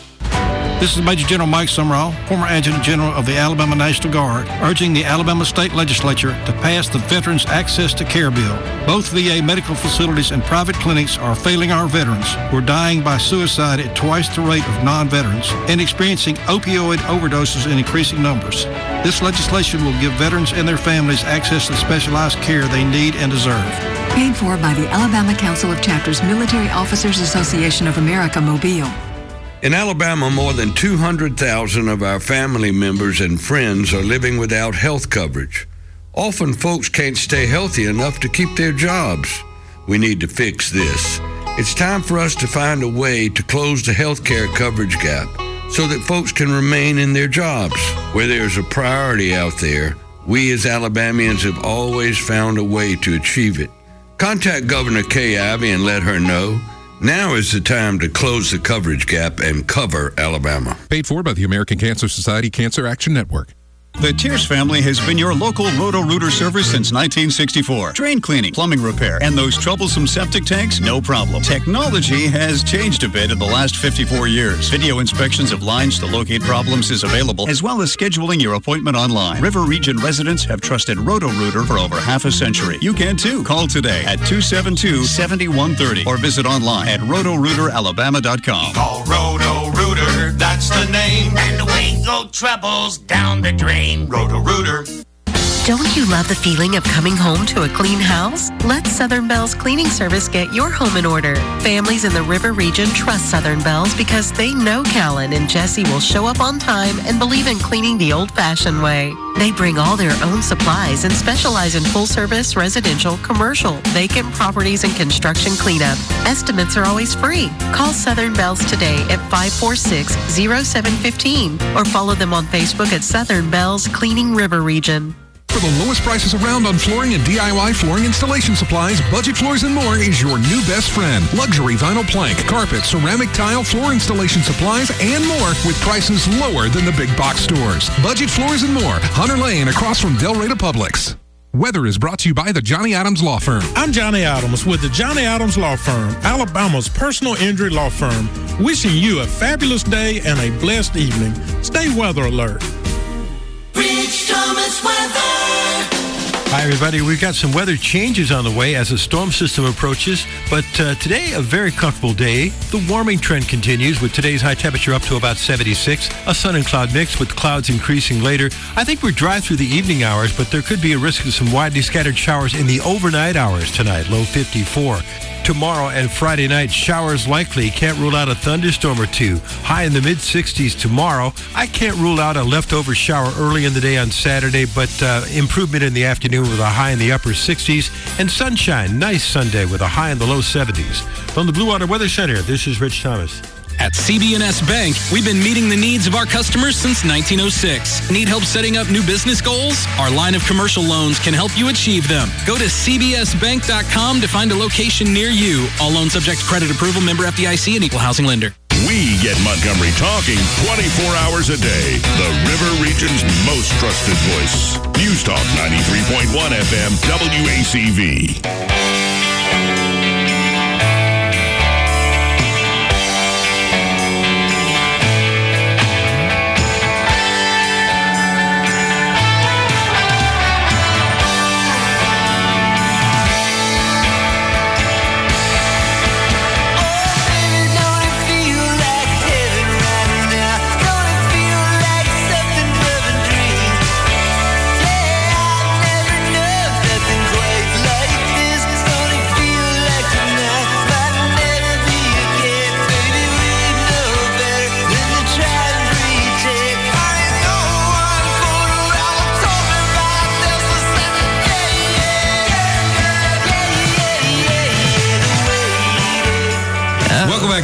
This is Major General Mike Summerall, former Adjutant General of the Alabama National Guard, urging the Alabama State Legislature to pass the Veterans Access to Care Bill. Both V A medical facilities and private clinics are failing our veterans, who are dying by suicide at twice the rate of non-veterans and experiencing opioid overdoses in increasing numbers. This legislation will give veterans and their families access to specialized care they need and deserve. Paid for by the Alabama Council of Chapters Military Officers Association of America, Mobile. In Alabama, more than two hundred thousand of our family members and friends are living without health coverage. Often folks can't stay healthy enough to keep their jobs. We need to fix this. It's time for us to find a way to close the health care coverage gap so that folks can remain in their jobs. Where there's a priority out there, we as Alabamians have always found a way to achieve it. Contact Governor Kay Ivey and let her know. Now is the time to close the coverage gap and cover Alabama. Paid for by the American Cancer Society Cancer Action Network. The Tierce family has been your local Roto-Rooter service since nineteen sixty-four. Drain cleaning, plumbing repair, and those troublesome septic tanks, no problem. Technology has changed a bit in the last fifty-four years. Video inspections of lines to locate problems is available, as well as scheduling your appointment online. River Region residents have trusted Roto-Rooter for over half a century. You can too. Call today at two seven two, seven one three zero or visit online at roto rooter alabama dot com. Call Roto-Rooter, that's the name. And away go troubles down the drain. Roto-Rooter. Don't you love the feeling of coming home to a clean house? Let Southern Bell's cleaning service get your home in order. Families in the River region trust Southern Bell's because they know Callan and Jesse will show up on time and believe in cleaning the old-fashioned way. They bring all their own supplies and specialize in full-service, residential, commercial, vacant properties, and construction cleanup. Estimates are always free. Call Southern Bell's today at five four six, zero seven one five or follow them on Facebook at Southern Bell's Cleaning River Region. For the lowest prices around on flooring and D I Y flooring installation supplies, Budget Floors and More is your new best friend. Luxury vinyl plank, carpet, ceramic tile, floor installation supplies, and more with prices lower than the big box stores. Budget Floors and More, Hunter Lane across from Del Rey to Publix. Weather is brought to you by the Johnny Adams Law Firm. I'm Johnny Adams with the Johnny Adams Law Firm, Alabama's personal injury law firm, wishing you a fabulous day and a blessed evening. Stay weather alert. Rich Thomas weather. Hi, everybody. We've got some weather changes on the way as the storm system approaches, but uh, today, a very comfortable day. The warming trend continues with today's high temperature up to about seventy-six, a sun and cloud mix with clouds increasing later. I think we're dry through the evening hours, but there could be a risk of some widely scattered showers in the overnight hours tonight, low fifty-four. Tomorrow and Friday night, showers likely. Can't rule out a thunderstorm or two. High in the mid-sixties tomorrow. I can't rule out a leftover shower early in the day on Saturday, but uh, improvement in the afternoon with a high in the upper sixties. And sunshine, nice Sunday with a high in the low seventies. From the Blue Water Weather Center, this is Rich Thomas. At C B N S Bank, we've been meeting the needs of our customers since nineteen oh six. Need help setting up new business goals? Our line of commercial loans can help you achieve them. Go to c b s bank dot com to find a location near you. All loans subject to credit approval, member F D I C and equal housing lender. We get Montgomery talking twenty-four hours a day. The River Region's most trusted voice. News Talk ninety-three point one F M W A C V.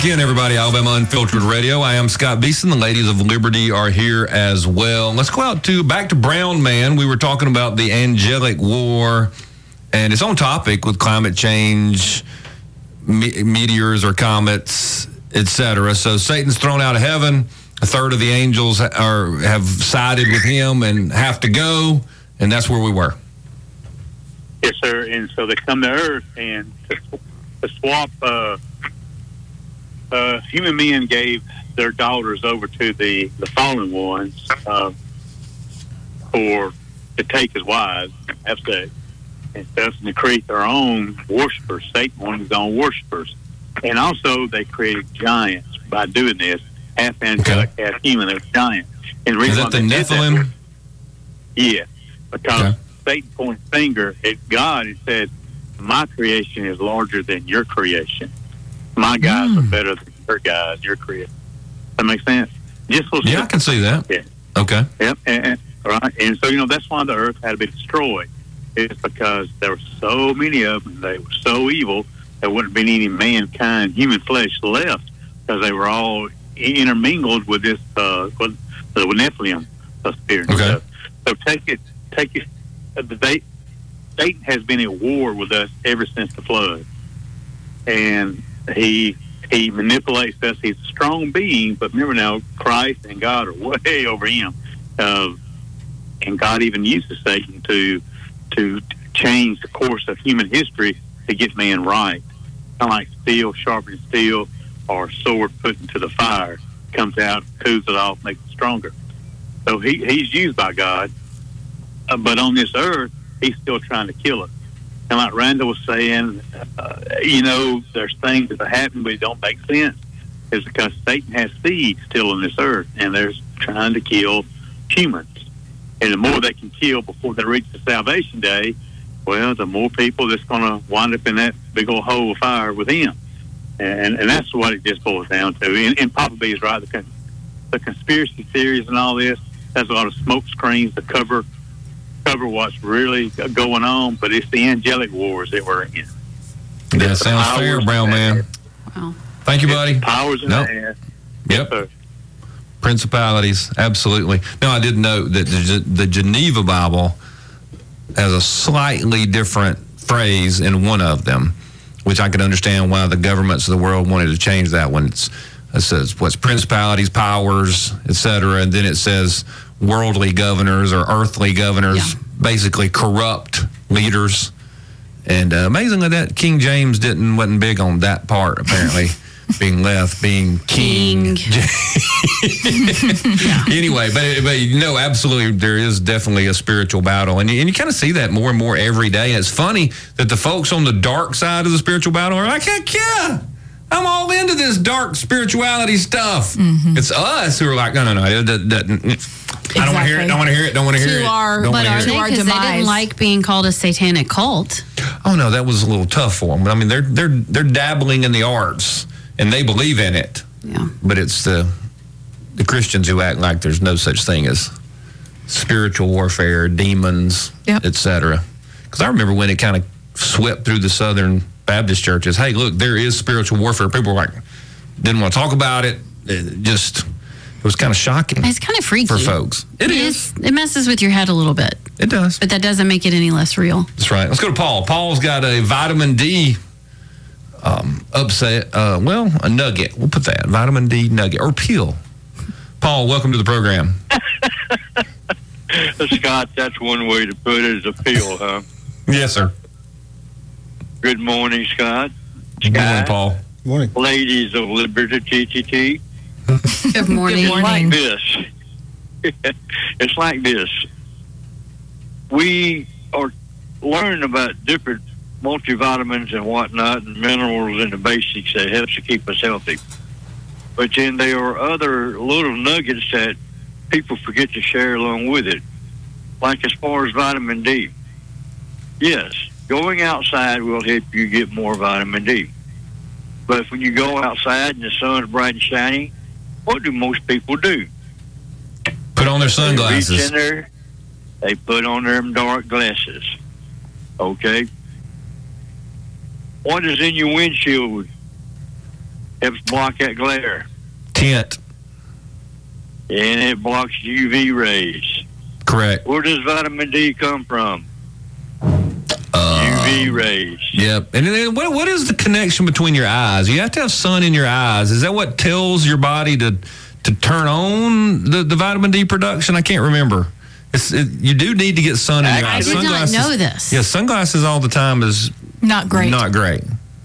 in, everybody. Alabama Unfiltered Radio. I am Scott Beeson. The ladies of Liberty are here as well. Let's go out to back to Brown Man. We were talking about the angelic war, and it's on topic with climate change, me- meteors or comets, et cetera. So Satan's thrown out of heaven. A third of the angels are have sided with him and have to go, and that's where we were. Yes, sir. And so they come to Earth and to, to swap. Uh, uh, human men gave their daughters over to the, the fallen ones uh, for to take as wives, have sex, and stuff, and to create their own worshipers. Satan wanted his own worshipers, and also they created giants by doing this. Half angelic, okay. half human. They're giants. And the Is that the Nephilim? That, yeah, because okay. Satan pointed his finger at God and said, "My creation is larger than your creation. My guys mm. are better than your guys, your creation." That makes sense? Just so yeah, I can see that. Yeah. Okay. Yep. And, and, right. And so, you know, that's why the earth had to be destroyed. It's because there were so many of them. They were so evil, there wouldn't have been any mankind, human flesh left, because they were all intermingled with this, uh, with the Nephilim spirit. Okay. So, so take it, take it. Uh, they, Satan has been at war with us ever since the flood, and he he manipulates us. He's a strong being, but remember now, Christ and God are way over him, uh, and God even uses Satan to to change the course of human history to get man right. Kind of like steel sharpening steel, or sword put into the fire, comes out, cools it off, makes it stronger. So he, he's used by God, uh, but on this earth, he's still trying to kill us. And like Randall was saying, uh, you know, there's things that happen but it don't make sense. It's because Satan has seed still on this earth, and they're trying to kill humans. And the more they can kill before they reach the salvation day, well, the more people that's going to wind up in that big old hole of fire with him. And and that's what it just boils down to. And, and Papa B is right. The, con- the conspiracy theories and all this, there's a lot of smoke screens to cover cover what's really going on, but it's the angelic wars that we're in. That sounds fair, Brown Man. Wow. Thank you, buddy. Powers in nope. the air. Yep. Yes, Principalities, absolutely. Now, I did note that the, the Geneva Bible has a slightly different phrase in one of them, which I could understand why the governments of the world wanted to change that one. It's, it says what's principalities, powers, et cetera, and then it says worldly governors or earthly governors, yeah. basically corrupt leaders. And uh, amazingly, that King James didn't wasn't big on that part, apparently, being left, being king. king. yeah. Anyway, but, but you know, absolutely, there is definitely a spiritual battle. And you, and you kind of see that more and more every day. And it's funny that the folks on the dark side of the spiritual battle are like, heck yeah, I'm all into this dark spirituality stuff. Mm-hmm. It's us who are like, no, no, no. It, it, it, exactly. I don't want to hear it, don't want to hear it, don't want to hear it. Our, don't but are they, because they didn't like being called a satanic cult. Oh, no, that was a little tough for them. I mean, they're, they're, they're dabbling in the arts, and they believe in it. Yeah. But it's the the Christians who act like there's no such thing as spiritual warfare, demons, yep. et cetera. Because I remember when it kind of swept through the Southern Baptist churches, hey, look, there is spiritual warfare. People were like, didn't want to talk about it. It just, it was kind of shocking. It's kind of freaky. For folks. It, it is. is. It messes with your head a little bit. It does. But that doesn't make it any less real. That's right. Let's go to Paul. Paul's got a vitamin D um, upset, uh, well, a nugget. We'll put that, vitamin D nugget, or pill. Paul, welcome to the program. Scott, that's one way to put it, is a pill, huh? Yes, sir. Good morning, Scott. Good morning, Paul. Morning. Ladies of Liberty T T T. Good morning. It's like this. It's like this. We are learning about different multivitamins and whatnot and minerals and the basics that helps to keep us healthy. But then there are other little nuggets that people forget to share along with it. Like as far as vitamin D. Yes, going outside will help you get more vitamin D. But when you go outside and the sun's bright and shiny, what do most people do? Put on their sunglasses. They reach in there, they put on their dark glasses. Okay? What is in your windshield helps block that glare. Tint. And it blocks U V rays. Correct. Where does vitamin D come from? Uh, U V rays. Yep. And then what, what is the connection between your eyes? You have to have sun in your eyes. Is that what tells your body to to turn on the, the vitamin D production? I can't remember. It's, it, you do need to get sun in your I eyes. did not know this. Yeah, sunglasses all the time is not great. Not great.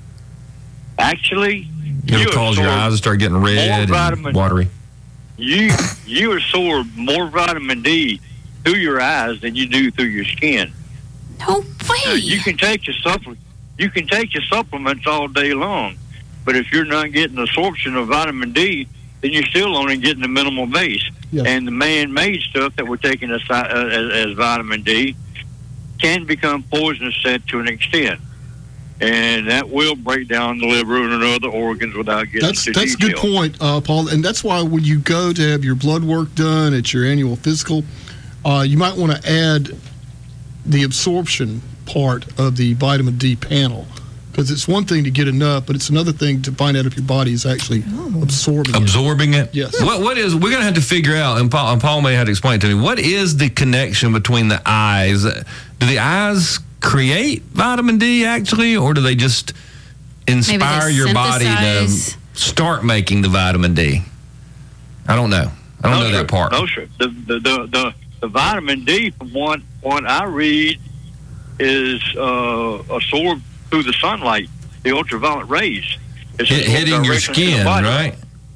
Actually, It'll you cause your absorb eyes to start getting red and vitamin- watery. You you absorb more vitamin D through your eyes than you do through your skin. No way. Now, you can take your supplement. You can take your supplements all day long, but if you're not getting absorption of vitamin D, then you're still only getting the minimal base. Yeah. And the man-made stuff that we're taking as, uh, as, as vitamin D can become poisonous to an extent, and that will break down the liver and other organs without getting That's too that's a good detailed. point, uh, Paul. And that's why when you go to have your blood work done at your annual physical, uh, you might want to add the absorption part of the vitamin D panel, because it's one thing to get enough, but it's another thing to find out if your body is actually absorbing Absorbing it? Yes. What What is, we're going to have to figure out, and Paul, and Paul may have to explain it to me, what is the connection between the eyes? Do the eyes create vitamin D actually, or do they just inspire they your body to synthesize. start making the vitamin D? I don't know. I don't No, know sir. that part. No, sir. The, the, the, the, the vitamin D, from what, what I read, is uh, absorbed through the sunlight, the ultraviolet rays. It's Hit, absorbed hitting your directly into the skin, body. right?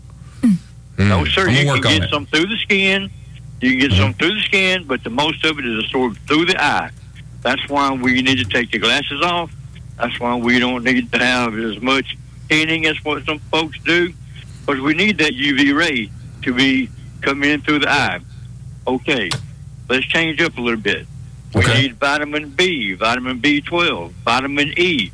No, Mm. sir. I'm You gonna can work on get it. some through the skin. You can get some through the skin, but the most of it is absorbed through the eye. That's why we need to take the glasses off. That's why we don't need to have as much tanning as what some folks do, because we need that U V ray to be coming in through the eye. Okay, let's change up a little bit. We Okay. need vitamin B, vitamin B twelve, vitamin E.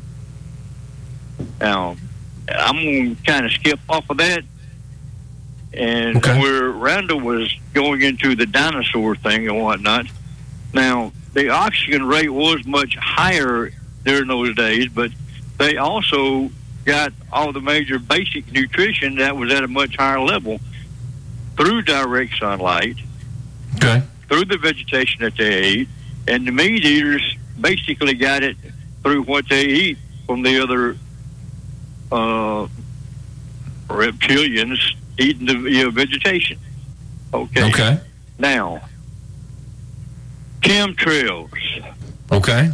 Now, I'm going to kind of skip off of that. And Okay. where Randall was going into the dinosaur thing and whatnot, now, the oxygen rate was much higher during those days, but they also got all the major basic nutrition that was at a much higher level through direct sunlight, Okay. through the vegetation that they ate, and the meat eaters basically got it through what they eat from the other uh, reptilians eating the you know, vegetation. Okay. Okay. Now, chemtrails. Okay.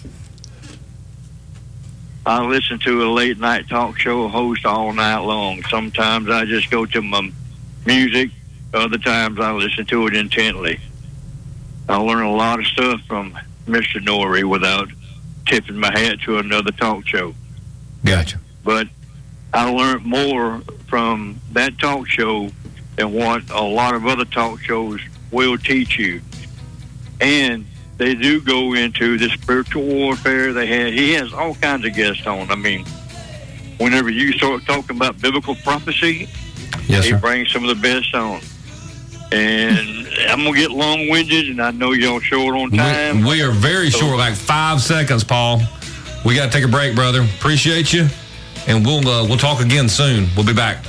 I listen to a late night talk show host all night long. Sometimes I just go to my music. Other times I listen to it intently. I learn a lot of stuff from Mister Norrie without tipping my hat to another talk show. Gotcha. But I learned more from that talk show than what a lot of other talk shows will teach you. And they do go into the spiritual warfare. They have, he has all kinds of guests on. I mean, whenever you start talking about biblical prophecy, Yes, he sir. brings some of the best on. And I'm going to get long-winded, and I know y'all short on time. We, we are very short, like five seconds, Paul. We got to take a break, brother. Appreciate you, and we'll uh, we'll talk again soon. We'll be back.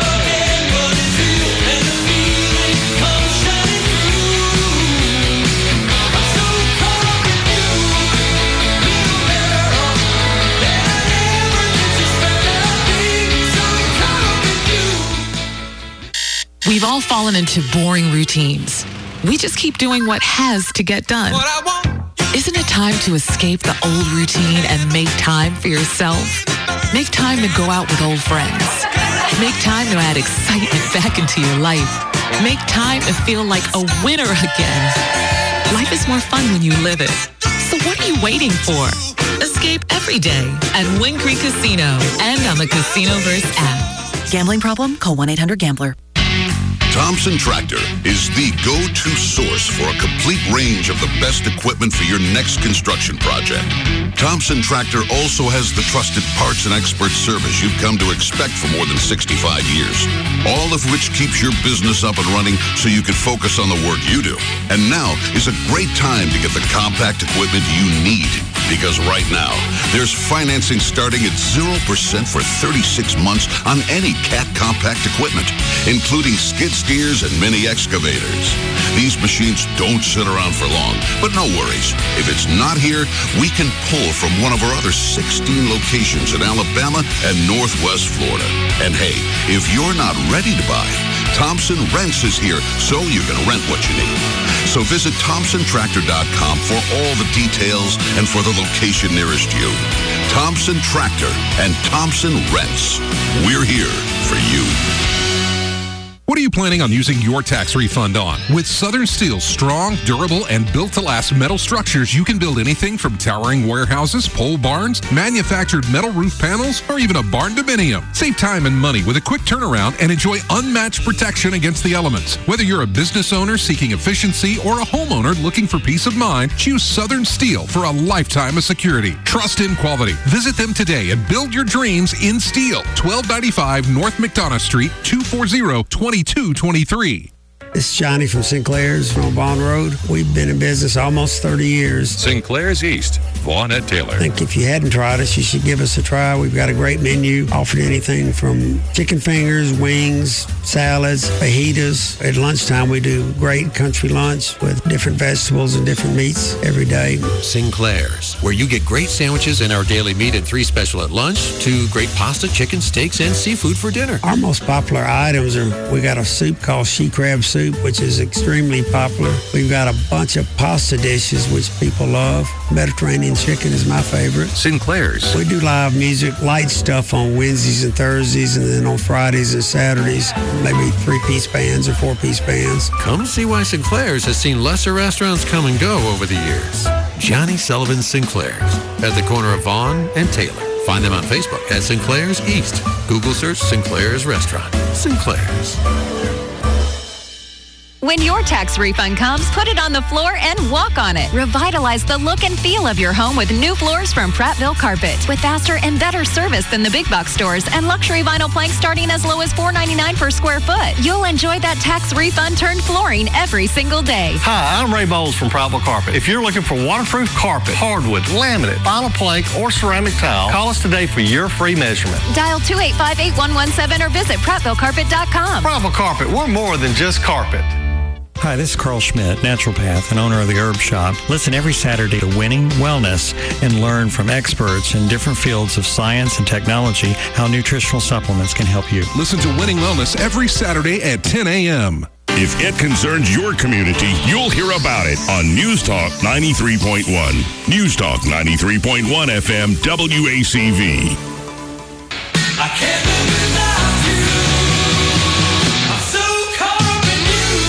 We've all fallen into boring routines. We just keep doing what has to get done. Isn't it time to escape the old routine and make time for yourself? Make time to go out with old friends. Make time to add excitement back into your life. Make time to feel like a winner again. Life is more fun when you live it. So what are you waiting for? Escape every day at Wind Creek Casino and on the Casinoverse app. Gambling problem? Call one eight hundred gambler. Thompson Tractor is the go-to source for a complete range of the best equipment for your next construction project. Thompson Tractor also has the trusted parts and expert service you've come to expect for more than sixty-five years, all of which keeps your business up and running so you can focus on the work you do. And now is a great time to get the compact equipment you need, because right now, there's financing starting at zero percent for thirty-six months on any Cat compact equipment, including skid steers and mini excavators. These machines don't sit around for long, but no worries. If it's not here, we can pull from one of our other sixteen locations in Alabama and Northwest Florida. And hey, if you're not ready to buy, Thompson Rents is here so you can rent what you need. So visit Thompson Tractor dot com for all the details and for the location nearest you. Thompson Tractor and Thompson Rents. We're here for you. What are you planning on using your tax refund on? With Southern Steel's strong, durable, and built-to-last metal structures, you can build anything from towering warehouses, pole barns, manufactured metal roof panels, or even a barn dominium. Save time and money with a quick turnaround and enjoy unmatched protection against the elements. Whether you're a business owner seeking efficiency or a homeowner looking for peace of mind, choose Southern Steel for a lifetime of security. Trust in quality. Visit them today and build your dreams in steel. twelve ninety-five North McDonough Street, two four zero, two two two three. This is Johnny from Sinclair's on Bond Road. We've been in business almost thirty years. Sinclair's East, Vaughn at Taylor. I think if you hadn't tried us, you should give us a try. We've got a great menu, offering anything from chicken fingers, wings, salads, fajitas. At lunchtime, we do great country lunch with different vegetables and different meats every day. Sinclair's, where you get great sandwiches and our daily meat and three special at lunch, to great pasta, chicken, steaks, and seafood for dinner. Our most popular items are, we got a soup called she crab soup, which is extremely popular. We've got a bunch of pasta dishes, which people love. Mediterranean chicken is my favorite. Sinclair's. We do live music, light stuff on Wednesdays and Thursdays, and then on Fridays and Saturdays, maybe three-piece bands or four-piece bands. Come see why Sinclair's has seen lesser restaurants come and go over the years. Johnny Sullivan Sinclair's, at the corner of Vaughn and Taylor. Find them on Facebook at Sinclair's East. Google search Sinclair's Restaurant. Sinclair's. When your tax refund comes, put it on the floor and walk on it. Revitalize the look and feel of your home with new floors from Prattville Carpet. With faster and better service than the big box stores and luxury vinyl planks starting as low as four ninety-nine per square foot. You'll enjoy that tax refund turned flooring every single day. Hi, I'm Ray Bowles from Prattville Carpet. If you're looking for waterproof carpet, hardwood, laminate, vinyl plank, or ceramic tile, call us today for your free measurement. Dial two eight five, eight one one seven or visit Prattville Carpet dot com. Prattville Carpet, we're more than just carpet. Hi, this is Carl Schmidt, naturopath and owner of the Herb Shop. Listen every Saturday to Winning Wellness and learn from experts in different fields of science and technology how nutritional supplements can help you. Listen to Winning Wellness every Saturday at ten a.m. If it concerns your community, you'll hear about it on News Talk ninety-three point one. News Talk ninety-three point one F M W A C V. I can't live without you. I'm so caught up in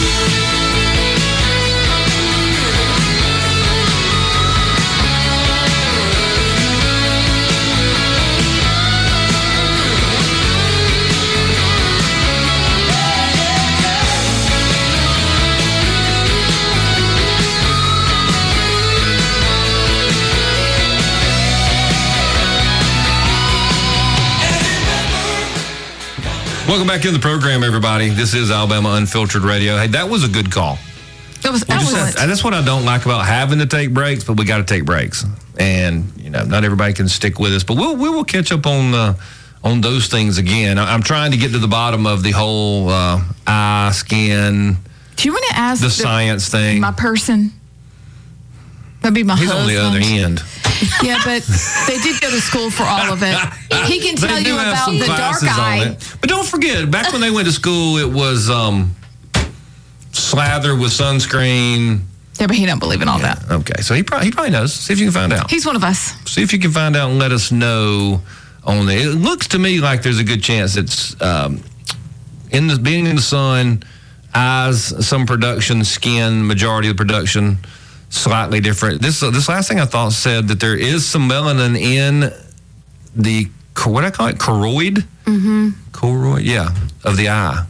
Welcome back to the program, everybody. This is Alabama Unfiltered Radio. Hey, that was a good call. That was We just excellent. have- that's what I don't like about having to take breaks, but we got to take breaks. And, you know, not everybody can stick with us, but we'll, we will catch up on uh, on those things again. I- I'm trying to get to the bottom of the whole uh, eye, skin, Do you want to ask the science thing. my person? That'd be my He's husband. on the other end. Yeah, but they did go to school for all of it. He can They tell do you have about some the dark classes on eye. it. But don't forget, back when they went to school, it was um, slather with sunscreen. Yeah, but he don't believe in all that. Okay, so he probably, he probably knows. See if you can find out. He's one of us. See if you can find out and let us know on the. It looks to me like there's a good chance it's um, in the being in the sun, eyes, some production, skin, majority of the production, slightly different. This this last thing I thought said that there is some melanin in the what do I call it, choroid, Mm-hmm. choroid, yeah, of the eye.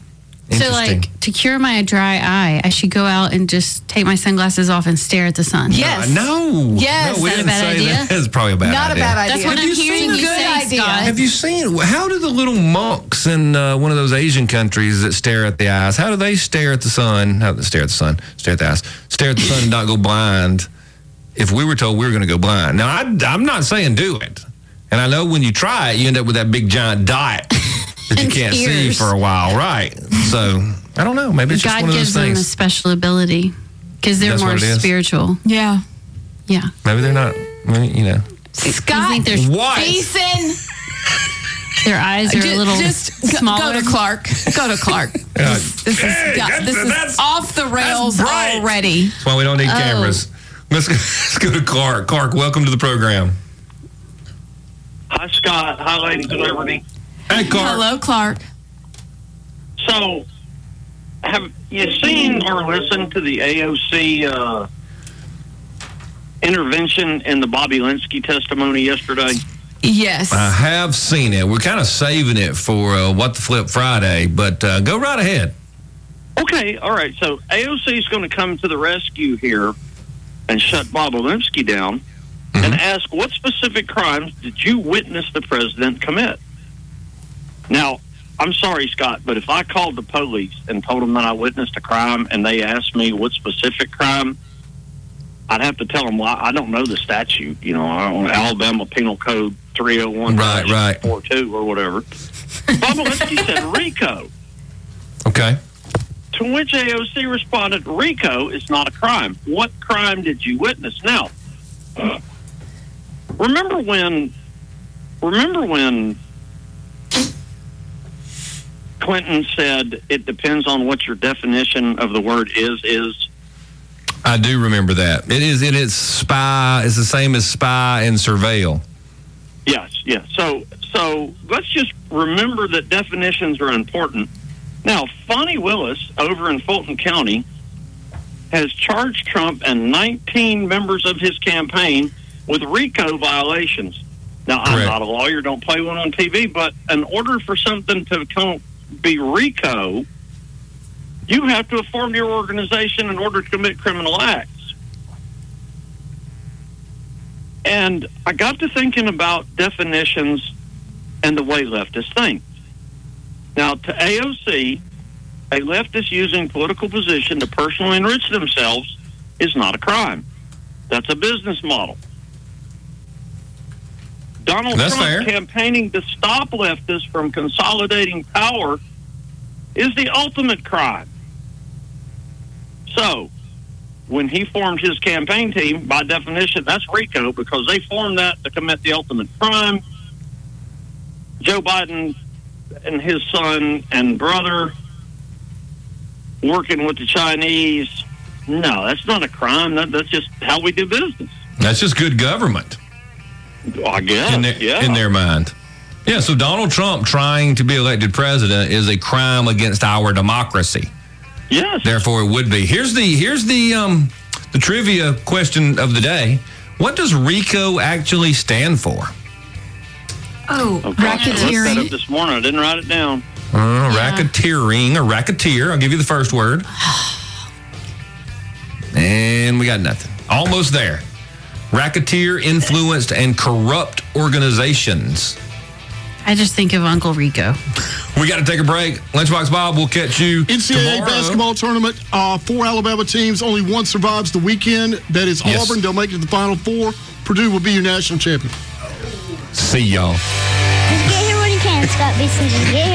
So, like, to cure my dry eye, I should go out and just take my sunglasses off and stare at the sun. Uh, no. Yes. No, we Is that a didn't bad say idea? that. That's probably a bad Not a idea. bad idea. That's what Have I'm you hearing seen you say, Scott. Have you seen, how do the little monks in uh, one of those Asian countries that stare at the eyes, how do they stare at the sun? How do they stare at the sun? Stare at the eyes. Stare at the sun and not go blind if we were told we were going to go blind. Now, I, I'm not saying do it. And I know when you try it, you end up with that big giant dot that you And can't see tears. for a while. Right. So, I don't know. Maybe it's just God one of gives those them a things. special ability because they're That's more what it is. spiritual. Yeah. Yeah. Maybe they're not, you know. Scott, think they're- What? Jason, Their eyes are Ju- a little just go- smaller. Go to Clark. Go to Clark. Yeah. This, this Hey, is go- that's- this is that's- off the rails that's bright. already. That's why we don't need Oh. cameras. Let's go, let's go to Clark. Clark, welcome to the program. Hi, Scott. Hi, Lady of Liberty. Hey, Clark. Hello, Clark. So, have you seen or listened to the A O C uh, intervention in the Bobby Linsky testimony yesterday? Yes. I have seen it. We're kind of saving it for uh, What the Flip Friday, but uh, go right ahead. Okay, all right. So A O C is going to come to the rescue here and shut Bob Linsky down and ask, what specific crimes did you witness the president commit? Now, I'm sorry, Scott, but if I called the police and told them that I witnessed a crime and they asked me what specific crime, I'd have to tell them, well, I don't know the statute, you know, I don't know, Alabama Penal Code three oh one Right, right. forty-two or whatever. Bob Linsky said RICO. Okay. To which A O C responded, RICO is not a crime. What crime did you witness? Now, uh, remember when, remember when Clinton said it depends on what your definition of the word is, is? I do remember that. It is, it is spy. It's the same as spy and surveil. Yes, yes. So, so let's just remember that definitions are important. Now, Fonnie Willis over in Fulton County has charged Trump and nineteen members of his campaign with RICO violations. Now, I'm Correct. not a lawyer, don't play one on T V, but in order for something to come, be RICO, you have to have formed your organization in order to commit criminal acts. And I got to thinking about definitions and the way leftists think. Now, to A O C, a leftist using political position to personally enrich themselves is not a crime. That's a business model. Donald That's Trump fair. campaigning to stop leftists from consolidating power is the ultimate crime. So, when he formed his campaign team, by definition, that's RICO because they formed that to commit the ultimate crime. Joe Biden and his son and brother working with the Chinese, no, that's not a crime. That, that's just how we do business. That's just good government. I guess, in their, yeah. in their mind. Yeah, so Donald Trump trying to be elected president is a crime against our democracy. Yes. Therefore, it would be. Here's the here's the um the trivia question of the day. What does RICO actually stand for? Oh, I looked that racketeering. up this morning. I didn't write it down. Uh, Racketeering, a racketeer. I'll give you the first word. And we got nothing. Almost there. Racketeer, influenced, and corrupt organizations. I just think of Uncle Rico. We got to take a break. Lunchbox Bob, we'll catch you N C double A tomorrow. basketball tournament, uh, four Alabama teams, only one survives the weekend. That is Yes. Auburn. They'll make it to the Final Four. Purdue will be your national champion. See y'all. Just get here when you can, Scott Beason. Just get here.